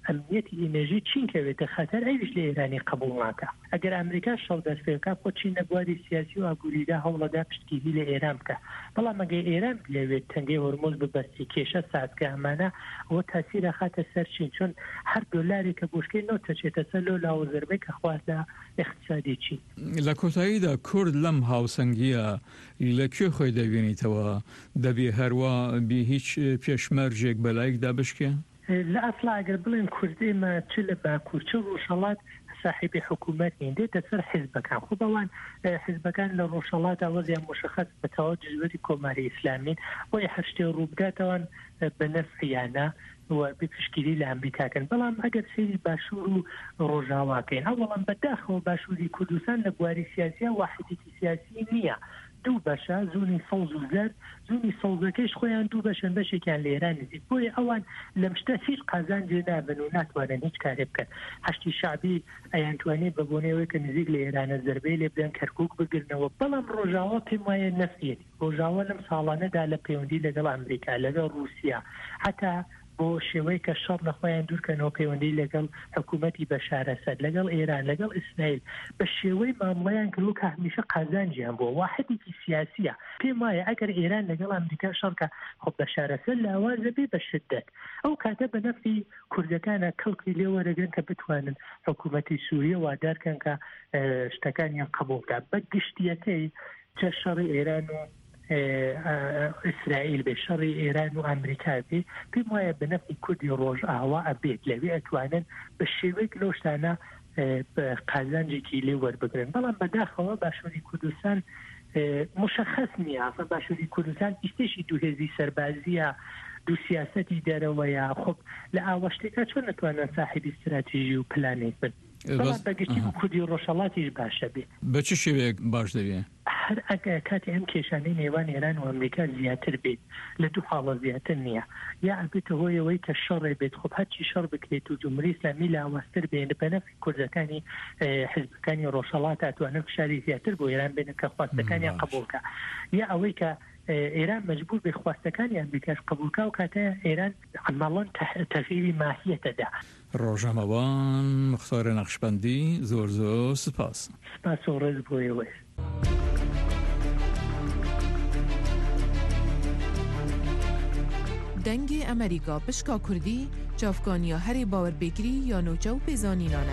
ئەمنیەتی ئینەژی چین کەوێتە خەتەر ئەویش لە ئێرانی قبول ناکە ئەگەر ئەمریکا شەڕ دەستپێکا بۆ چین نەبواری سیاسی و ئاگوریدا هەوڵەدا پشتگیری لە ئێران بکە بەڵام ئەگەر ئێران لەوێت تەنگەی هۆرمۆز ببەستی کێشە ساتکە ئەمانە ئەوە تاسیرە خاتە سەر چین چۆن هەر دۆلاری کە بۆشکەی نۆ چێتە سەر لۆ لاوەزەربەی کە خواردە اقتصادی چین
لە کۆتاییدا کورد لەم هاوسەنگیە لەکوێ خۆی دەبینیتەوە دەبێ هەروە بی هیچ پێشمەرجێک بەلایکدا بشکێ
لە ئەسڵا ئەگەر بڵێن کوردێمە چ لە باکوور چ ڕۆژهەڵات صاحبی حکوومەت دێتە سەر حیزبەکان خۆ بەوان حیزبەکان لە ڕۆژهەڵات ئەوەزیان مشخص بەتەواو جزوەتی کۆماری ئیسلامین بۆی هەشتێ ڕووبداتەوان بە نەفعیانە و بپشگیری لە ئەمریکاکەن بەڵام ئەگەر سێری باشوور و ڕۆژاواکەین ئەوەڵام بەداخەوە باشووری کوردستان لە بواری سیاسیە واحدێتی سیاسی نییە دوو بەشە زۆنی سەوز و زەرد زۆنی سەوزەکەیش خۆیان دوو بەشن بەشێکیان لە ئێران نزیک بۆیە ئەوان لەم شتە هیچ قازانجێ نابن و ناتوانن هیچ کارێ بکەن هەشتی شعبی ئەیانتوانێت بە بۆنەوەی کە نزیک لە ئێرانە زەربەی لێ بدەن کەرکووک بگرنەوە بەڵام ڕۆژاوا پێم وایە نەفعێتی ڕۆژاوا لەم ساڵانەدا لە پەیوەندی لەگەڵ ئەمریکا لەگەڵ رووسیا هەتا بۆ شێوەی کە شەڕ نەخۆیان دوورکەنەوە پەیوەندی لەگەڵ حکوومەتی بەشار ئەسەد لەگەڵ ئێران لەگەڵ ئیسرائیل بە شێوەی مامڵەیان کردو کە هەمیشە قازانجیان بۆ واحدێکی سیاسیە پێم وایە ئەگەر ئێران لەگەڵ ئەمریکا شەڕکە خۆ بەشار ئەسەد لاوازە بێ بە شدەت ئەو کاتە بە نەفعی کوردەکانە کەڵکی لێ وەرەگەن کە بتوانن حکوومەتی سووریە وادارکەن کە شتەکانیان قبولکە بە گشتیەکەی چە شەڕی ئێران و ئیسرائیل بێ شەڕی ئێران و ئەمریکا بێ پێم وایە بە نەفعی کوردی ڕۆژ ئاوا ئەبێت لەوێ ئەتوانن بە شێوەیەک لەو شتانە قازانجێکی لێ وەربگرن بەڵام بەداخەوە باشووری کوردستان مشخص نییە باشووری کوردستان ئیشتێکی دووهێزی سەربازیە دوو سیاسەتی دەرەوەیە خۆ لە ئاوەشتێکا چۆن نتوانن صاحبی استراتیژی و پلانێک بن بەڵام بەگشتی و کوردی ڕۆژهەڵاتیش باشە بێت
بە چ شێوەیەک باش دەبێت
هەر ئەگە کاتی ئەم کێشانەی نێوان ئێران و ئەمریکا زیاتر بێت لە دوو حاڵە زیاتر نییە یا ئەبێتە هۆیەوەی کە شەڕێ بێت خۆ هەرچی شەڕ بکرێت و جمهوری ئیسلامی لاوازتر بێن بە نەفعی کوردەکانی حیزبەکانی ڕۆژهەڵات ئەتوانن فشاری زیاتر بۆ ئێران بێنن کە خواستەکانیان قبولکە یا ئەوەی کە ئێران مەجبور بێ خواستەکانی ئەمریکاش قبولکە و کاتە ئێران عماڵان تەغییری ماهیەتەدا
ڕۆژەمەوان مختار نەقشبەندی زۆر زۆر سپاس
سپاس و ڕێز بۆیەوەی
دەنگی ئەمریکا پشکا کوردی چاوکانیا هەری باوەربێگری یا نوچە و پێزانینانە.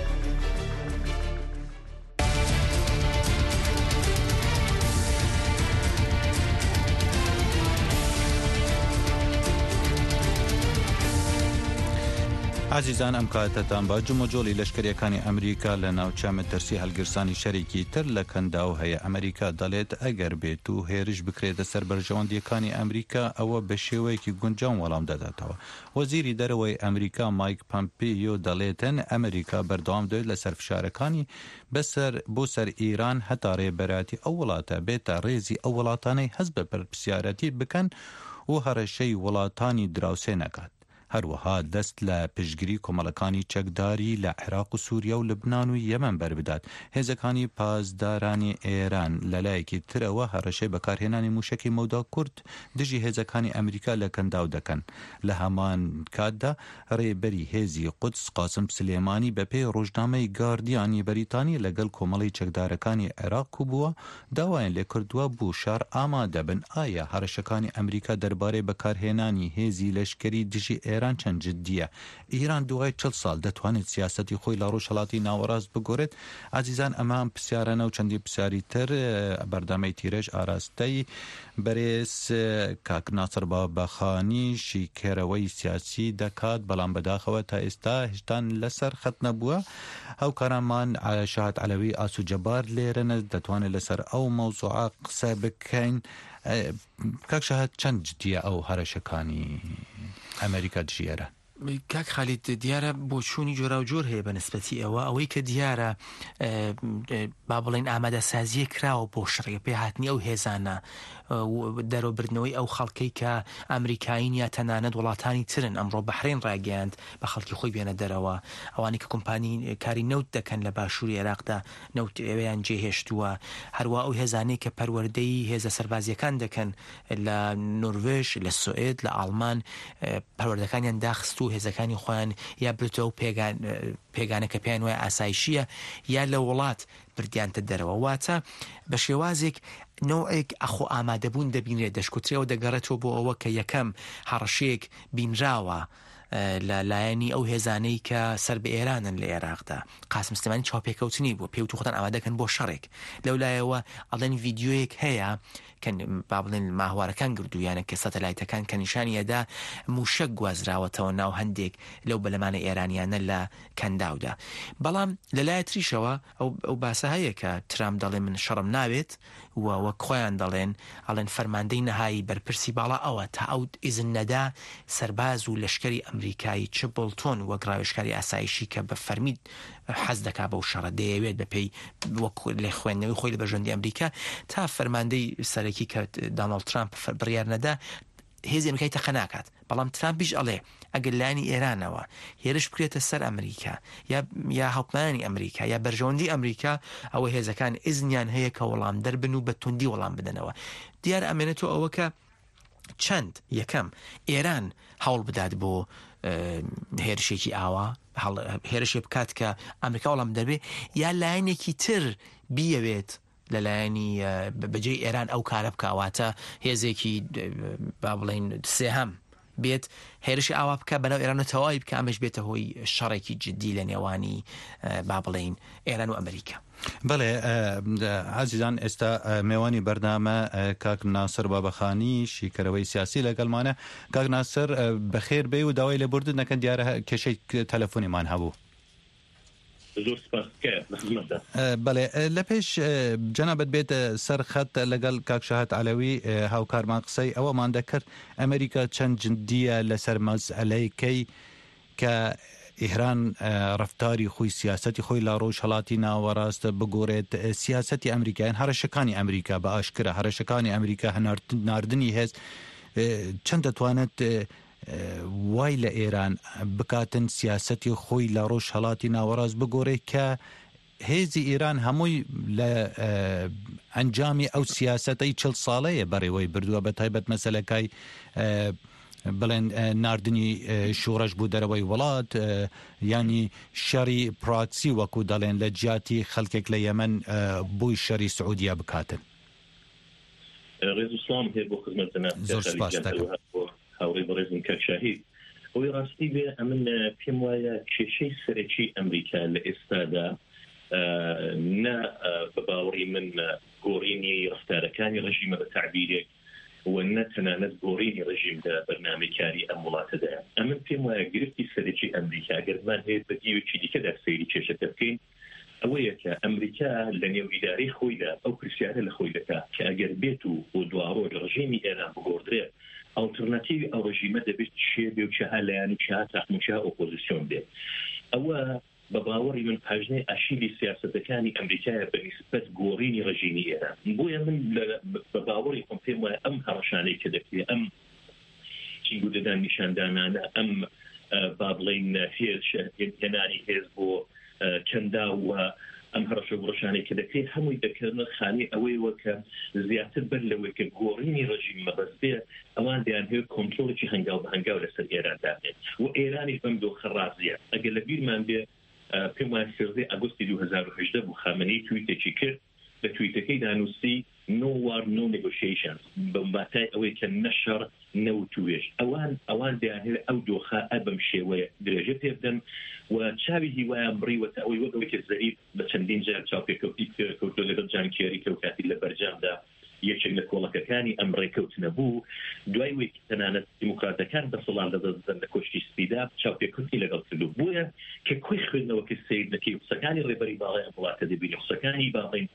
عزیزان ئەم کاتتان با جمۆجۆڵی لەشکریەکانی ئەمریکا لە ناوچە مەترسی هەلگرسانی شەریکی تر لە کەنداو هەیە ئەمریکا دەڵێت ئەگەر بێت و هێرش بکرێتە سەر بەرژەوەندیەکانی ئەمریکا ئەوە بە شێوەیەکی گونجاو وەڵام دەداتەوە. وەزیری دەرەوەی ئەمریکا مایک پۆمپیۆ دەڵێتن ئەمریکا بەردەوام دەوێت لە سەر فشارەکانی بۆ سەر ئیران هەتا ڕێبەراتی ئەو وڵاتە بێتە ڕێزی ئەو وڵاتانەی هەست بە پرسیارەتی بکەن و هەڕەشەی وڵاتانی دراوسێ نەکات. هەروەها دەست لە پشگیری کۆمەڵەکانی چەکداری لە عێراق و سووریا و لبنان و یەمەن بەربدات. هێزەکانی پاسدارانی ئێران لەلایەکی ترەوە هەڕەشەی بەکارهێنانی موشکی مەودا کورد دژی هێزەکانی ئەمریکا لە کەنداو دەکەن. لە هەمان کاتدا ڕێبەری هێزی قودس قاسم سلێمانی بەپێی ڕۆژنامەی گاردیانی بەریتانی لەگەڵ کۆمەڵی چەکدارەکانی عێراق کوبووە داوایان لێ کردووە بوو شار ئامادە بن ئایا هەڕەشەکانی ئەمریکا دەربارەی بەکارهێنانی هێزی لەشکری دژی ئێران چەند جددیە. ئیران دوای 40 ساڵ دەتوانێت سیاسەتی خۆی لە ڕۆژهەڵاتی ناوەڕاست بگۆڕێت. عزیزان ئەمە پرسیارانە و چەندی پرسیاری تر بەردەمەی تیرێژ ئاراستەی بەرێز کاک ناسر بابەخانی شیکێرەوەی سیاسی دەکات بەڵام بەداخەوە تا ئێستا هێشتان لەسەر خەت نەبووە. ئەو کارەمان شاهد عەلەوی ئاسو جەبار لێرەنە دەتوانێت لەسەر ئەو مەوزوعە قسە بکەین. کاک شاهد چەند جددیە ئەو هەرەشەکانی ئەمریکا دژیێرە؟
کاک خالید دیارە بۆچوونی جۆرا و جۆر هەیە بە نسبەتی ئەوەی کە دیارە با بڵێن ئامادە سازیە کراوە بۆ شڕێ پێ هاتنی ئەو هێزانە دەرەوەبردنەوەی ئەو خەڵکەی کە ئەمریکاین یا تەنانەت وڵاتانی ترن ئەمڕۆ بەحرین ڕاگەیاند بە خەڵکی خۆی بێنە دەرەوە. ئەوانی کە کۆمپانی کاری نەوت دەکەن لە باشووری عێراقدا نەوت ئەوەیان جێهێشتووە. هەروە ئەو هێزانەی کە پەروەردەی هێزە سەربازیەکان دەکەن لە نۆروێژ لە سوئێد لە ئاڵمان پەروەردەکانیان داخست و و هێزەکانی خۆیان یا برتەوە پێگانە کە پێیان وایە ئاسایشیە یا لە وڵات بردیانتە دەرەوە واتە بە شێوازێک نوعێک ئەخۆ ئامادەبوون دەبینێت دەشکوترێەوە دەگەڕێتەوە بۆ ئەوە کە یەکەم هەڕەشەیەک بینراوە لە لایەنی ئەو هێزانەی کە سەر بە ئێرانن لە عێراقدا. قاسم سلێمانی چاوپێکەوتنی بوو پێوت خۆتان ئامادەکەن بۆ شەڕێک لەو لایەوە ئەڵێن ڤیدیۆیەک هەیە با بڵێن ماهوارەکان گردویانە کە سەتەلایتەکان کە نیشانیەدا موشک گوازراوەتەوە ناو هەندێک لەو بەلەمانە ئێرانیانە لە کەنداودا. بەڵام لەلایە تریشەوە ئەو باسە هەیە کە ترام دەڵێ من شەڕم ناوێت وەک خۆیان ئەڵێن فەرماندەی نەهایی بەرپرسی باڵا ئەوە تا ئەو ئیزن نەدا سەرباز و لەشکری ئەمریکایی چ بڵتۆن وەک ڕاوێژکاری ئاسایشی کە بە فەرمید حەز دەکا بەو شەڕە دەیەوێت بەپێی وەک لێ خوێندنەوەی خۆی لە بەژەندی ئەمریکا تا فەرماندەی سەرەکی کە داناڵد ترامپ بڕیار نەدا هێزی ئەمریکای تەقە ناکات. بەڵام ترامپیش ئەڵێ ئەگەر لانی ئێرانەوە هێرش بکرێتە سەر ئەمریکا یا هەڵپمانی ئەمریکا یا بەرژەوەندی ئەمریکا ئەوە هێزەکان ئیزنیان هەیە کە وەڵام دەربن و بە توندی وەڵام بدەنەوە. دیار ئەمێنێتەوە ئەوە کە چەند یەکەم ئێران هەوڵ بدات بۆ هێرشێکی ئاوا هێرشێ بکات کە ئەمریکا وەڵام دەربێ یا لایەنێکی تر بیەوێت لەلایەنی بەجێ ئێران ئەو کارە بکواتە هێزێکی با بڵێن سێهەم بێت هێرشی ئاوا بکە بەناو ئێران و تەواوی بکە ئەمەش بێتە هۆی شەڕێکی جدی لە نێوانی با بڵێن ئێران و ئەمریکا.
بەڵێ عەزیزان ئێستا میوانی بەردامە کاک ناسر بابەخانی شیکەرەوەی سیاسی لەگەڵمانە. کاک ناسر بەخێر بێ و داوای لێبوردن نەکەن دیارە کێشەی تەلەفۆنیمان هەبوو. بەڵێ لە پێش جەنابەت بێتە سەر خەت لەگەڵ کاک شاهەت عەلەوی هاوکارمان قسەی ئەوەمان دەکرد ئەمریکا چەند جدیە لەسەر مەسئەلەیەکەی کە ئیهران ڕفتاری خۆی سیاسەتی خۆی لە ڕۆژهەڵاتی ناوەڕاست بگۆڕێت سیاسەتی ئەمریکایان هەرەشەکانی ئەمریکا بە ئاشکرا هەرەشەکانی ئەمریکا هەناردنی هێز چەند دەتوانێت وای لە ئێران بکاتن سیاسەتی خۆی لە ڕۆژهەڵاتی ناوەڕاست بگۆڕێت کە هێزی ئێران هەمووی لە ئەنجامی ئەو سیاسەتەی 40 ساڵەیە بەڕێوەی بردووە بە تایبەت مەسەلەکەی بڵێن ناردنی شوڕەش بوو دەرەوەی وڵات ینی شەڕی پراکسی وەکو دەڵێن لە جیاتی خەڵکێک لە یەمەن بووی شەڕی سعودیا بکاتن.
ڕێز و سڵام هەیە بۆ خزمەتتانە
زۆر سپاس
هاوڕێی بەڕێزم کاک شاهید. ئەوەی ڕاستی بێ ئەمن پێم وایە کێشەی سەرەکی ئەمریکا لە ئێستادا نە بە باوەڕی من گۆڕینی ڕفتارەکانی ڕژیمە بە تعبیرێک وە تەنانەت گۆڕینی ڕژیمدا بەرنامەکاری ئەم وڵاتەدایە. ئەمن پێم وایە گرفتی سەرەکی ئەمریکا گەرمان هەیە بە دیوێکی دیکەدا سەیری کێشەکە بکەین ئەوەیە کە ئەمریکا لە نێو ئیدارەی خۆیدا ئەو پرسیارە لە خۆی دەکات کە ئەگەر بێت و بۆ دواڕۆژ ڕژیمی ئێران بگۆڕدرێت ئالترناتیوی ئەو ڕژیمە دەبێت چێ بێ و چەها لایەن و چەها تاقموچە ئۆپۆزیسیۆن بێت. ئەوە بە باوەڕی من پاژنەی ئاشیلی سیاسەتەکانی ئەمریکایە بە نیسبەت گۆڕینی ڕژیمی ئێران. بۆیە من بە باوەڕی خۆم پێم وایە ئەم هەڕەشانەی کە دەکرێت ئەم چینگودەدان نیشاندانانە ئەم با بڵێن هێنانی هێز بۆ چەندا و ئەم هەڕەشە ڕۆژانەی کە دەکرێت هەمووی دەکردن خانی ئەوەی وەکە زیاتر بەر لەوەی کە گۆڕینی ڕژیم مەبەست بێ ئەوان دەیانهێت کۆنترۆڵێکی هەنگاو بە هەنگاو لەسەر ئێراندا بێت و ئێرانی بەم دۆخە ڕازیە. ئەگەر لە بیرمان بێ پێم وایە سێردەی ئاگۆستی 2018 بوو خامنەی تویتێکی کرد لە تویتەکەی دانووسی no war no negotiations بەمباتای ئەوەی کە نەشەڕ نەوتوێژ ئەوان دەیانهێت ئەو دۆخە بەم شێوەیە درێژە پێ بدەن و چاوی هیوایان بڕیوەتە ئەوەی وەکەوەی کە زەریف بە چەندین جار چاوپێکەوتی کەوتۆ لەگەڵ جان کێری کەوتاتی لە بەرجامدا یەکێک لە کۆڵەکەکانی ئەم ڕێکەوتنە بوو دوای وەی تەنانەت دیموکراتەکان بەسەڵات دەدەن لە کۆشتی سپیدا چاوپێکەوتی لەگەڵ کردو بووە کە کوی خوێندنەوەکە سید نەکەی قسەکانی ڕێبەری باڵای ئەم وڵاتە دەبینی قسەکانی باڵین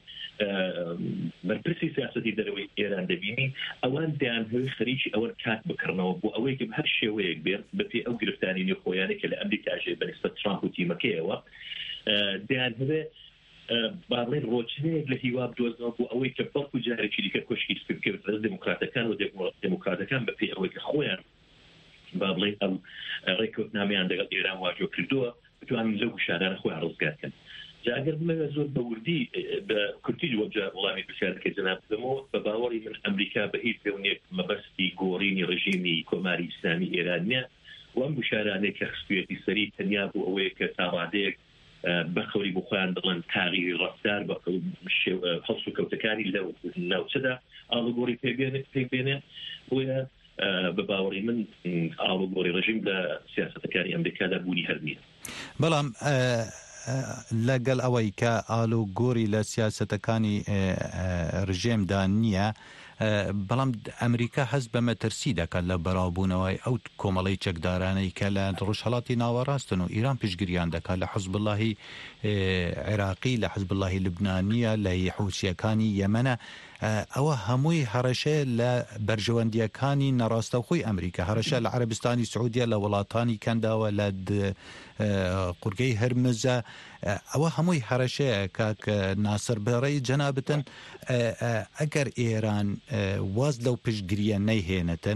بەرپرسی سیاسەتی دەرەوەی ئێران دەبینی ئەوان دەیانهێت خەریکی ئەوە کات بکردنەوە بۆ ئەوەی کە هەر شێوەیەک بێت بەپێ ئەو گرفتانی نێوخۆیانە کە لە ئەمریکاژێ بەنسبەت ترامپ و تیمەکەیەوە دەیانهێت باڵێن ڕۆچنەیەک لە هیوا بدۆزنەوە بۆ ئەوەی کە بەڵکو جارێکی دیکە کۆشکی سپکەوت لە دموکراتەکان و دموکراتەکان بەپێ ئەوەی کە خۆیان با بڵێن ئەم ڕێکەوتنامیان لەگەڵ ئێران واجۆ کردووە بتوانن لەو شارانە خۆیان ڕزگارکەن. جاگەر بمەوێت زۆر بەوردی بە کورتی وەبجار وڵامی پرسیارەکە جەناب بدەمەوە بە باوەڕی من ئەمریکا بە هیچ پێونێک مەبەستی گۆڕینی ڕژیمی کۆماری ئیسلامی ئێران نیە وام بشارانێک کە خستوێتی سەری تەنیا بوو ئەوەیە کە تا ڕادەیەک بەخەوری بخۆیان دڵن تاغیری ڕەفتار بە هەڵس و کەوتەکانی لەو ناوچەدا ئاڵوگۆڕی پێ بێنێ بۆیە بە باوەڕی من ئاڵوگۆڕی ڕژیم لە سیاسەتەکانی ئەمریکادا بوونی هەر نییە.
بەڵام لەگەڵ ئەوەی کە ئاڵوگۆڕی لە سیاسەتەکانی ڕژێمدا نییە، بەڵام ئەمریکا هەست بە مەترسی دەکات لە بەراوبوونەوەی ئەو کۆمەڵی چەکدارانەی کە لە ڕۆژهەڵاتی ناوەڕاستن و ئیران پشتگیریان دەکات لە حزب اللهی عێراقی، لە حزب اللهی لبنانیە، لە حوثیەکانی یەمەنە. ئەوە هەمووی هەڕەشەیە لە بەرژەوەندیەکانی نەڕاستەوخۆی ئەمریکا، هەڕەشە لە عەرەبستانی سعودیە، لە وڵاتانی کەنداوە، لە قورگەی هەرمزە. ئەوە هەمووی هەڕەشەیە کاک ناسر بەڕێی جەنابەتن ئەگەر ئێران واز لەو پشتگیریە نەیهێنێتن،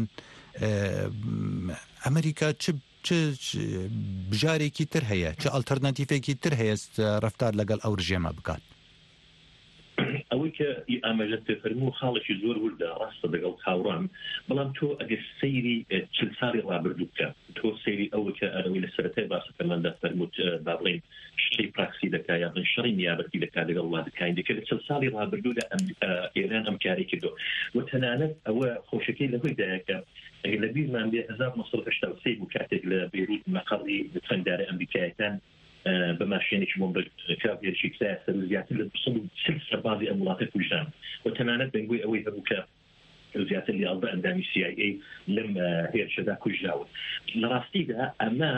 ئەمریکا چ بژارێکی تر هەیە، چ ئەڵتەرناتیڤێکی تر هەیە ڕەفتار لەگەڵ ئەو ڕژێمە بکات؟
ئەوەی کە ئاماژەت پێفەرموو خاڵێکی زۆر وردا ڕاستە لەگەڵ هاوڕان، بەڵام تۆ ئەگەر سەیری 40 ساڵی ڕابردوو بکە، تۆ سەیری ئەوە کە ئەرەوەی لە سەرەتای باسەکەماندا فەرمووت با بڵێن شتەی پراکسی دەکات یان شەڕی نیابەتی دەکات لەگەڵ وڵاتەکانی دیکە لە 40 ساڵی ڕابردوو لە ئێران ئەم کاری کردو و تەنانەت ئەوە خۆشەکەی لەهۆیدایە کە ئەگەر لە بیرمان بێ 1983 بوو کاتێک لە بێروت مەقەڵی فەندارە ئەمریکایەکان بە ماشێنێکی بۆمبێرشی کسایە سەر زیاتر لە 40 سەربازی ئەم وڵاتە کوژران و تەنانەت بەنگوی ئەوەی هەبوو کە زیاتر لە ئەڵدە ئەندامی CIA لەم هێرشەدا کوژراون. لە ڕاستیدا ئەمە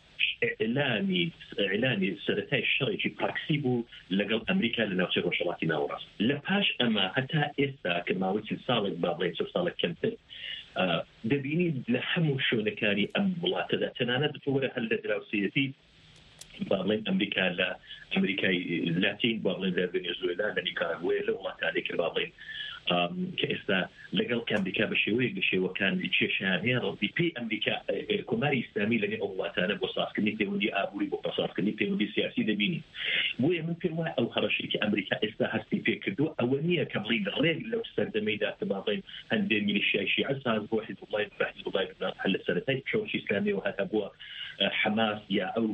ئێلانی سەرەتای شەڕێکی پراکسی بوو لەگەڵ ئەمریکا لە ناوچەی ڕۆژهەڵاتی ناوەڕاست. لە پاش ئەمە هەتا ئێستا کە ماوەی 40 ساڵێک با بڵێن 40 ساڵێک کەمتر دەبینی لە هەموو شوێنەکانی ئەم وڵاتەدا تەنانەت بتوەرە هەر لە دراوسەیەتی باڵێن ئەمریکا لە ئەمریکای لاتین، باڵێن لە ڤێنێزوێلا، لە نیکاراگوێ، لە وڵاتانێک باڵێن کە ئێستا لەگەڵ ئەمریکا بە شێوەیەک لە شێوەکان کێشیان هەیە ڕەڵی پێی ئەمریکا کۆماری ئیسلامی لەنێ ئەو وڵاتانە بۆ سازکردنی پەیوەندی ئابووری بۆ سازکردنی پەیوەندی سیاسی دەبینی. بۆیە من پێم وایە ئەو هەڕەشێکی ئەمریکا ئێستا هەستی پێ کردووە ئەوە نییە کە بڵین ڕێک لەو سەردەمەیدا کە باڵێن هەندێک میلیشیای شیعە ساز بۆ حیزب الله لەبنان هەر لە سەرەتای شەڕی ئیسلامی و هەتا بووە حماس یا ئەو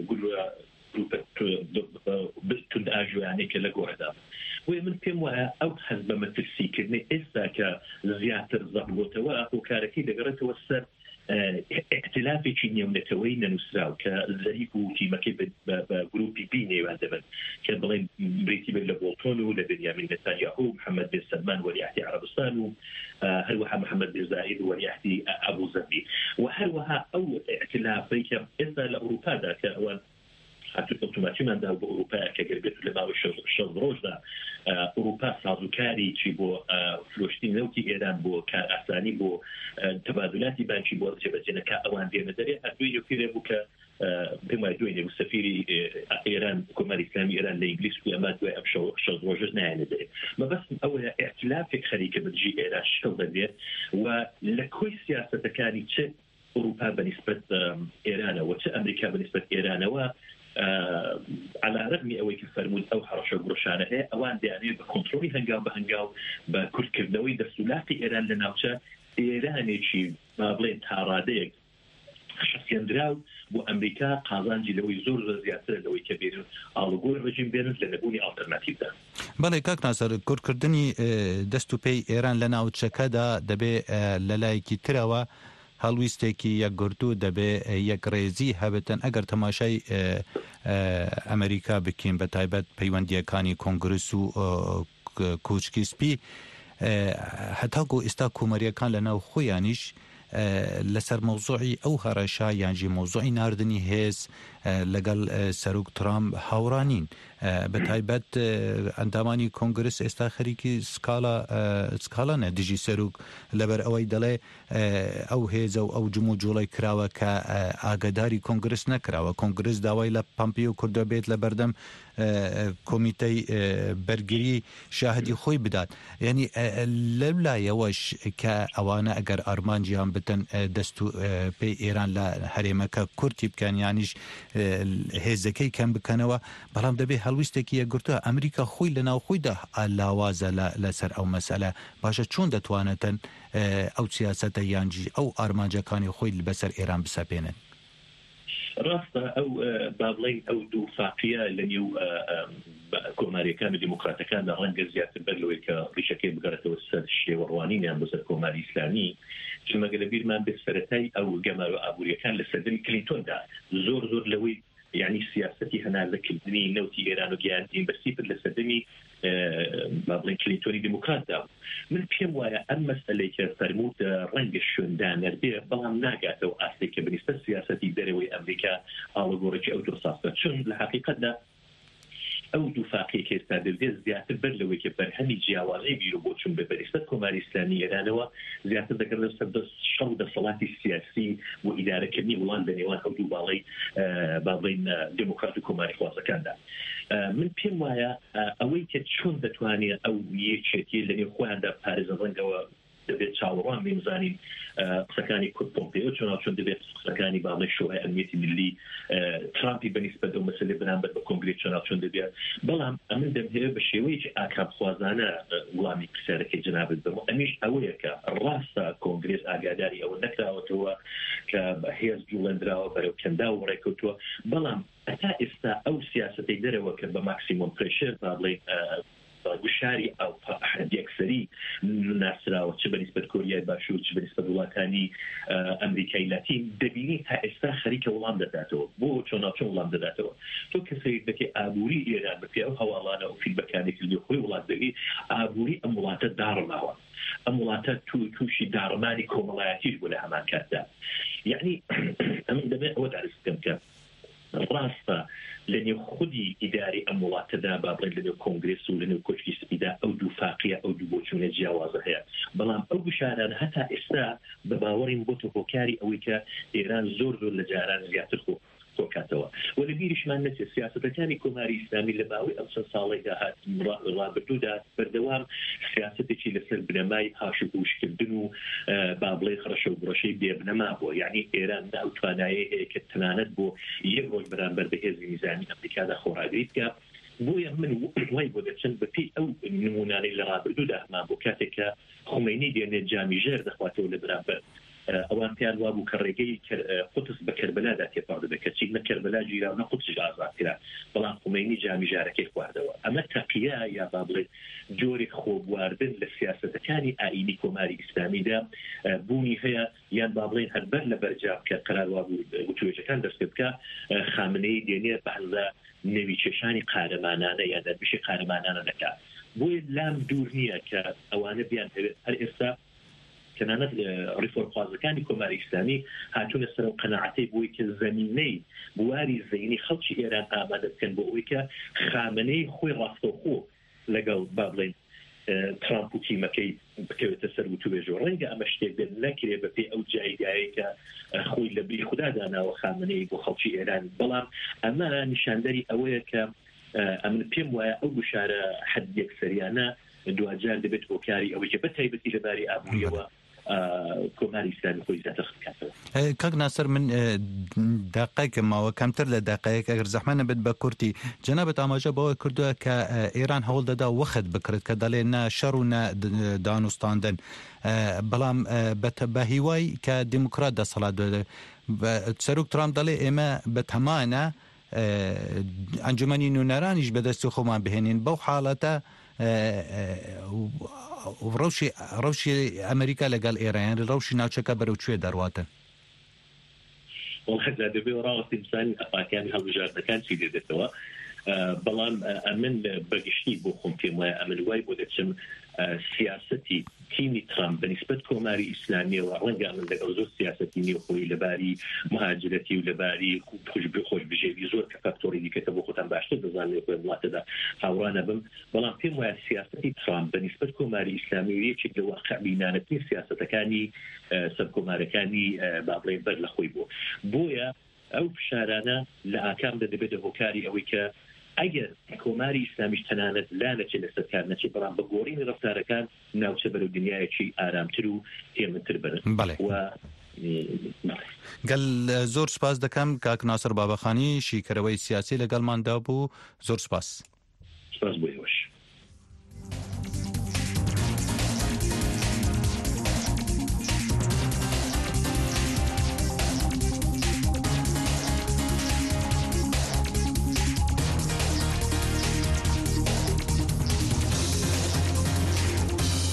تند ئاژویانێکە لە گۆڕەدا. وی من پێم وایە ئەو حەز بە مەترسیکردنی ئێستا کە زیاتر زەحبۆتەوە ئەو کارەکەی دەگەڕێتەوە سەر اختلافێکی نێونەتەوەی نەنووسراو کە زەریف و تیمەکەی بە گروپی بی نێوان دەبن کە بڵێن بریتی بێت لە بۆڵتۆن و لە بنیامین نەتانیاهو، محەممەد بن سەلمان وەلیعهدی عەرەبستان و هەروەها محەممەد بن زاید وەلیعهدی ئەبوو زەبی و هەروەها ئەو اختلافی کە ئێستا لە ئەوروپادا کە ئەوان ئۆتۆماتیماندا بۆ ئەوروپا کە گەربێت لە ماوەی 6 ڕۆژدا ئەوروپا سازوکاری چی بۆ فرۆشتنی نەوتی ئێران بۆ کار ئاسانی بۆ تەبادلاتی بانکی بۆ جێبەجێنەکە ئەوان دێنە دەرێ هەردووی یەکێ بوو کە پێم وایە دوێنێ بوو سەفیری ئێران کۆماری ئیسلامی ئێران لە ئینگلیس و ئەمە دوای ئەم 6 ڕۆژە نایەنە دەرێ. مەبەستم ئەوەیە ئیختلافێک خەریکە بەدژی ئێران شکڵ دەبێت و لە کۆی سیاسەتەکانی چ ئەوروپا بەنسبەت ئێرانەوە چ ئەمریکا بەنسبەت ئێرانەوە على رغم ئەوەی کە فەرموود ئەو هەڕەشە گرۆشانە هەیە ئەوان دەیانێت بە کۆنتڕۆلی هەنگاو بە هەنگاو بە کورتکردنەوەی دەسولاتی ئێران لە ناوچە ئێرانێکی با بڵێن تاڕادەیەک شەسیێنراو بۆ ئەمریکا قازانجی لەوەی زۆر زیاتر لەوەی کە بێنن ئاڵوگۆڕی ڕژیم بێنن لە نەبوونی ئالتەرناتیڤدا.
بەڵێ کاک ناسەر، کورتکردنی دەست و پێی ئێران لە ناوچەکەدا دەبێ لە لایەکی ترەوە هەڵویستێکی یەکگرتوو دەبێ یەکڕێزی هەبێتن ئەگەر تەماشای ئەمریکا بکەین بە تایبەت پەیوەندیەکانی کۆنگرس و کوچکی سپی هەتاکو ئێستا کۆمەریەکان لە ناو خۆیانیش لەسەر مۆزوعی ئەو هەڕەشە یانجی مۆزوعی ناردنی هێز لەگەڵ سەرۆک ترامپ هاوڕانین. بە تایبەت ئەندامانی کۆنگرس ئێستا خەریکی سکاڵانە دژی سەرۆک لەبەر ئەوەی دەڵێ ئەو هێزە و ئەو جمو جوڵی کراوە کە ئاگداری کۆنگرس نەکراوە. کۆنگرس داوای لە پامپیۆ کردو بێت لە بەردەم کۆمیتەی بەرگری شاهدی خۆی بدات. یعنی لەو لایەوەش کە ئەوانە ئەگەر ئارمانجیان بتن دەست و پێی ئێران لە هەرێمەکە کورتی بکەن یانیش هێزەکەی کەم بکەنەوە بەڵام دەبێت هەڵویستێکی یەکگرتووە ئەمریکا خۆی لە ناوخۆیدا لاوازە لەسەر ئەو مەسەلە باشە چۆن دەتوانێتن ئەو سیاسەتە یانجی ئەو ئارمانجەکانی خۆی بەسەر ئێران بسەپێنن
ڕاستە ئەو با بڵین ئەو دوو فاقیە لە نێو کۆماریەکان و دیموکراتەکان لە ڕەنگە زیاتر بەر لەوەی کە ڕیشەکەی بگەڕێتەوە سەر شێوەڕوانینیان بۆ سەر کۆماری ئیسلامی چونمەگە لە بیرمان بێت سەرەتای ئەو گەمار و ئابوووریەکان لە سەردەمی کلینتۆندا زۆر لەوەی یعنی سیاسەتی هەناردەکردنی نەوتی ئێران و گیاندین بەسی پر لە سەردەمی با بڵین کلینتۆنی دیموکراتدا من پێم وایە ئەم مەسئلەی کە فەرمووت ڕەنگە شوێندانەر بێ بەڵام ناگاتەوە ئاستی کە بنیستە سیاسەتی دەرەوەی ئەمریکا ئاڵەگۆڕێکی ئەو دوو ساستە چون لە حقیقەتدا ئەو دوو فاقی کە ئێستا دەبێت زیاتر بەر لەوەی کە بەرهەمی جیاوازەی بیر و بۆ چون بە بەریستە کۆماری ئیسلامی ئێرانەوە زیاتر دەکرد لەسەر شەڕ و دەسەڵاتی سیاسی و ئیدارەکردنی وڵات لە نێوان ئەو دوو باڵەی با بڵین دیموکرات و کۆماری خوازەکاندا من پێم وایە ئەوەی کە چۆن دەتوانێت ئەو یەکێتی لە نێو خۆیاندا پارێزە ڕەنگەوە دەبێت چاوەڕوان بێمزانین قسەکانی کورد پۆمپێۆ چۆن دەبێت قسەکانی باڵی شورای ئەمنیەتی ملی ترامپی بەنسبەت ئەو مەسەلەی بەرامبەر بە کۆنگرێس چۆن دەبێت بەڵام ئەمن دەمهەیە بە شێوەیەکی ئاکامخوازانە وڵامی پرسیارەکەی جنابەت بم ئەمیش ئەوەیە کە ڕاستە کۆنگرێس ئاگاداری ئەوە نەکراوەتەوە کە هێز جوڵەندراوە بەرەو کەندا و ڕێکەوتووە بەڵام ئەتا ئێستا ئەو سیاسەتەی دەرەوە کە بە ماکسیمۆم پرێشر با بڵێن گوشاری ئەو یەکسەری ناسراوە چ بەنسبەت کۆریای باشوور چ بەنسبەت وڵاتانی ئەمریکای لاتین دەبینی تا ئێستا خەریکە وەڵام دەداتەوە بۆ چۆناچۆن وەڵام دەداتەوە تۆ کەسێک دەکەی ئابووری ئێران بە پێ ئەو هەواڵانە و فیلمەکانێکی لێ خۆی وڵات دەبی ئابووری ئەم وڵاتە داڕماوە ئەم وڵاتە تووشی داڕمانی کۆمەڵایەتیش بوو لە هەمان کاتدا یعنی ئەمن دەبێت ئەوە دارست بکەم کە ڕاستە لە نێو خودی ئیداری ئەم وڵاتەدا با بڵێن لە نێو کۆنگرێس و لە نێو کۆچکی سپیدا ئەو دوو فاقیە ئەو دوو بۆچوونە جیاوازە هەیە بەڵام ئەو گوشارانە هەتا ئێستا بە باوەڕین بۆتە هۆکاری ئەوەی کە ئێران زۆر لە جاران زیاتر خۆکاتەوە وە لە بیریشمان نەچێت سیاسەتەکانی کۆماری ئیسلامی لە باوەی ئەم چەند ساڵێکدا هات ڕابردوودا بەردەوام سیاسەتێکی لەسەر بنەمای هاش و پوشکردن و با بڵێ خڕەشە و بڕەشەی بێبنەما بووە یعنی ئێران ناو توانایە هەیە کە تەنانەت بۆ یەک ڕۆژ بەرامبەر بە هێزی میزانی ئەمریکادا خۆڕاگری بکە بۆیە من وای بۆ دەچن بەپی ئەو نمونانەی لە ڕابردوودا هەمان بۆ کاتێک کە خومینی دێنێت جامی ژێر دەخواتەوە لە بەرامبەر ئەوان پیان وابوو کە ڕێگەی قوتس بە کەربەلادا تێپاڕ دەبێت کە چی نە کەربەلا گیراو نە قوتسش ئازادکرا بەڵام خومینی جامی ژارەکەی خواردەوە ئەمە تەقیە یا با بڵێت جۆری خۆبواردن لە سیاسەتەکانی ئاینی کۆماری ئیسلامیدا بوونی هەیە یان با بڵێن هەربەر لە بەرجام کە قەرار وابوو وتوێژەکان دەست پێ بکە خامنەی دێنێت بەهەندا نەوی چێشانی قارەمانانە یان دەربشی قارەمانانە دەکات بۆیە لام دوور نییە کە ئەوانە بیان هەوێت هەر ئێستا تەنانەت ڕیفۆرمخوازەکانی کۆماری ئیسلامی هاتوونە سەر و قەناعەتەی بۆی کە زەمینەی بواری زەینی خەڵکی ئێران ئامادە بکەن بۆ ئەوەی کە خامنەی خۆی ڕاستەوخۆ لەگەڵ با بڵێن ترامپ و تیمەکەی بکەوێتە سەر وتوێژە ڕەنگە ئەمە شتێک بێت نەکرێ بە پێی ئەو جایگایە کە خۆی لە بری خوددا داناوە خامنەی بۆ خەڵکی ئێران بەڵام ئەمە نیشاندەری ئەوەیە کە ئەمن پێم وایە ئەو گوشارە حەد یەکسەریانە دوجار دەبێت هۆکاری ئەوەی کە بەتایبەتی لەباری ئابووریەوە کۆماری ئیسلامی خۆی زیاتر بکاتەوە
کاک ناسەر من داقایکە ماوە کەمتر لە داقایەک ئەگەر زەحمە نەبێت بە کورتی جەنابەت ئاماژە بەوەی کردووە کە ئێران هەوڵ دەدا وەخت بکرێت کە دەڵێ نە شەڕ و نە دانوستاندن بەڵام بە هیوای کە دیموکرات دەسەڵات سەرۆک ترامپ دەڵێ ئێمە بە تەمانە ئەنجومەنی نوێنەرانیش بەدەستی خۆمان بهێنین بەو حاڵەتە ڕەوشی ئەمریکا لەگەڵ ئێران ڕەوشی ناوچەکە بەرەو کوێ دەڕواتن
دەبێ ڕاستی بزانین ئەپاکانی هەڵبژاردنەکان چی دێتەوە بەڵام ئەمن بەگشتی بۆ خۆم پێم وایە ئەمن وای بۆ دەچم سیاسەتی تیمی ترامپ بەنسبەت کۆماری ئیسلامیەوە ڕەنگە من لەگەڵ زۆر سیاسەتی نێوخۆی لەباری مهاجرەتی و لەباری خۆشبژێوی زۆر کە فاکتۆری دیکەکە بۆ خۆتان باشتر دەزانێت خۆی وڵاتەدا هاوڕانە بم بەڵام پێم وایە سیاسەتی ترامپ بەنسبەت کۆماری ئیسلامی و یەکێک لە واقعبینانەترین سیاسەتەکانی سەرکۆمارەکانی با بڵێن بەر لە خۆی بۆیە ئەو فشارانە لە ئاکامدا دەبێتە هۆکاری ئەوەی کە ئەگەر کۆماری ئیسلامیش تەنانەت لا نەچێت لەسەر کار نەچێت بەڵام بە گۆڕینی ڕەفتارەکان ناوچە بەرەو دنیایەکی ئارامتر و هێمنتر بن و
گەل زۆر سپاس دەکەم کاک ناسر بابەخانی شیکەرەوەی سیاسی لەگەڵماندا بوو. زۆر سپاس.
سپاس بۆ ئێوەش.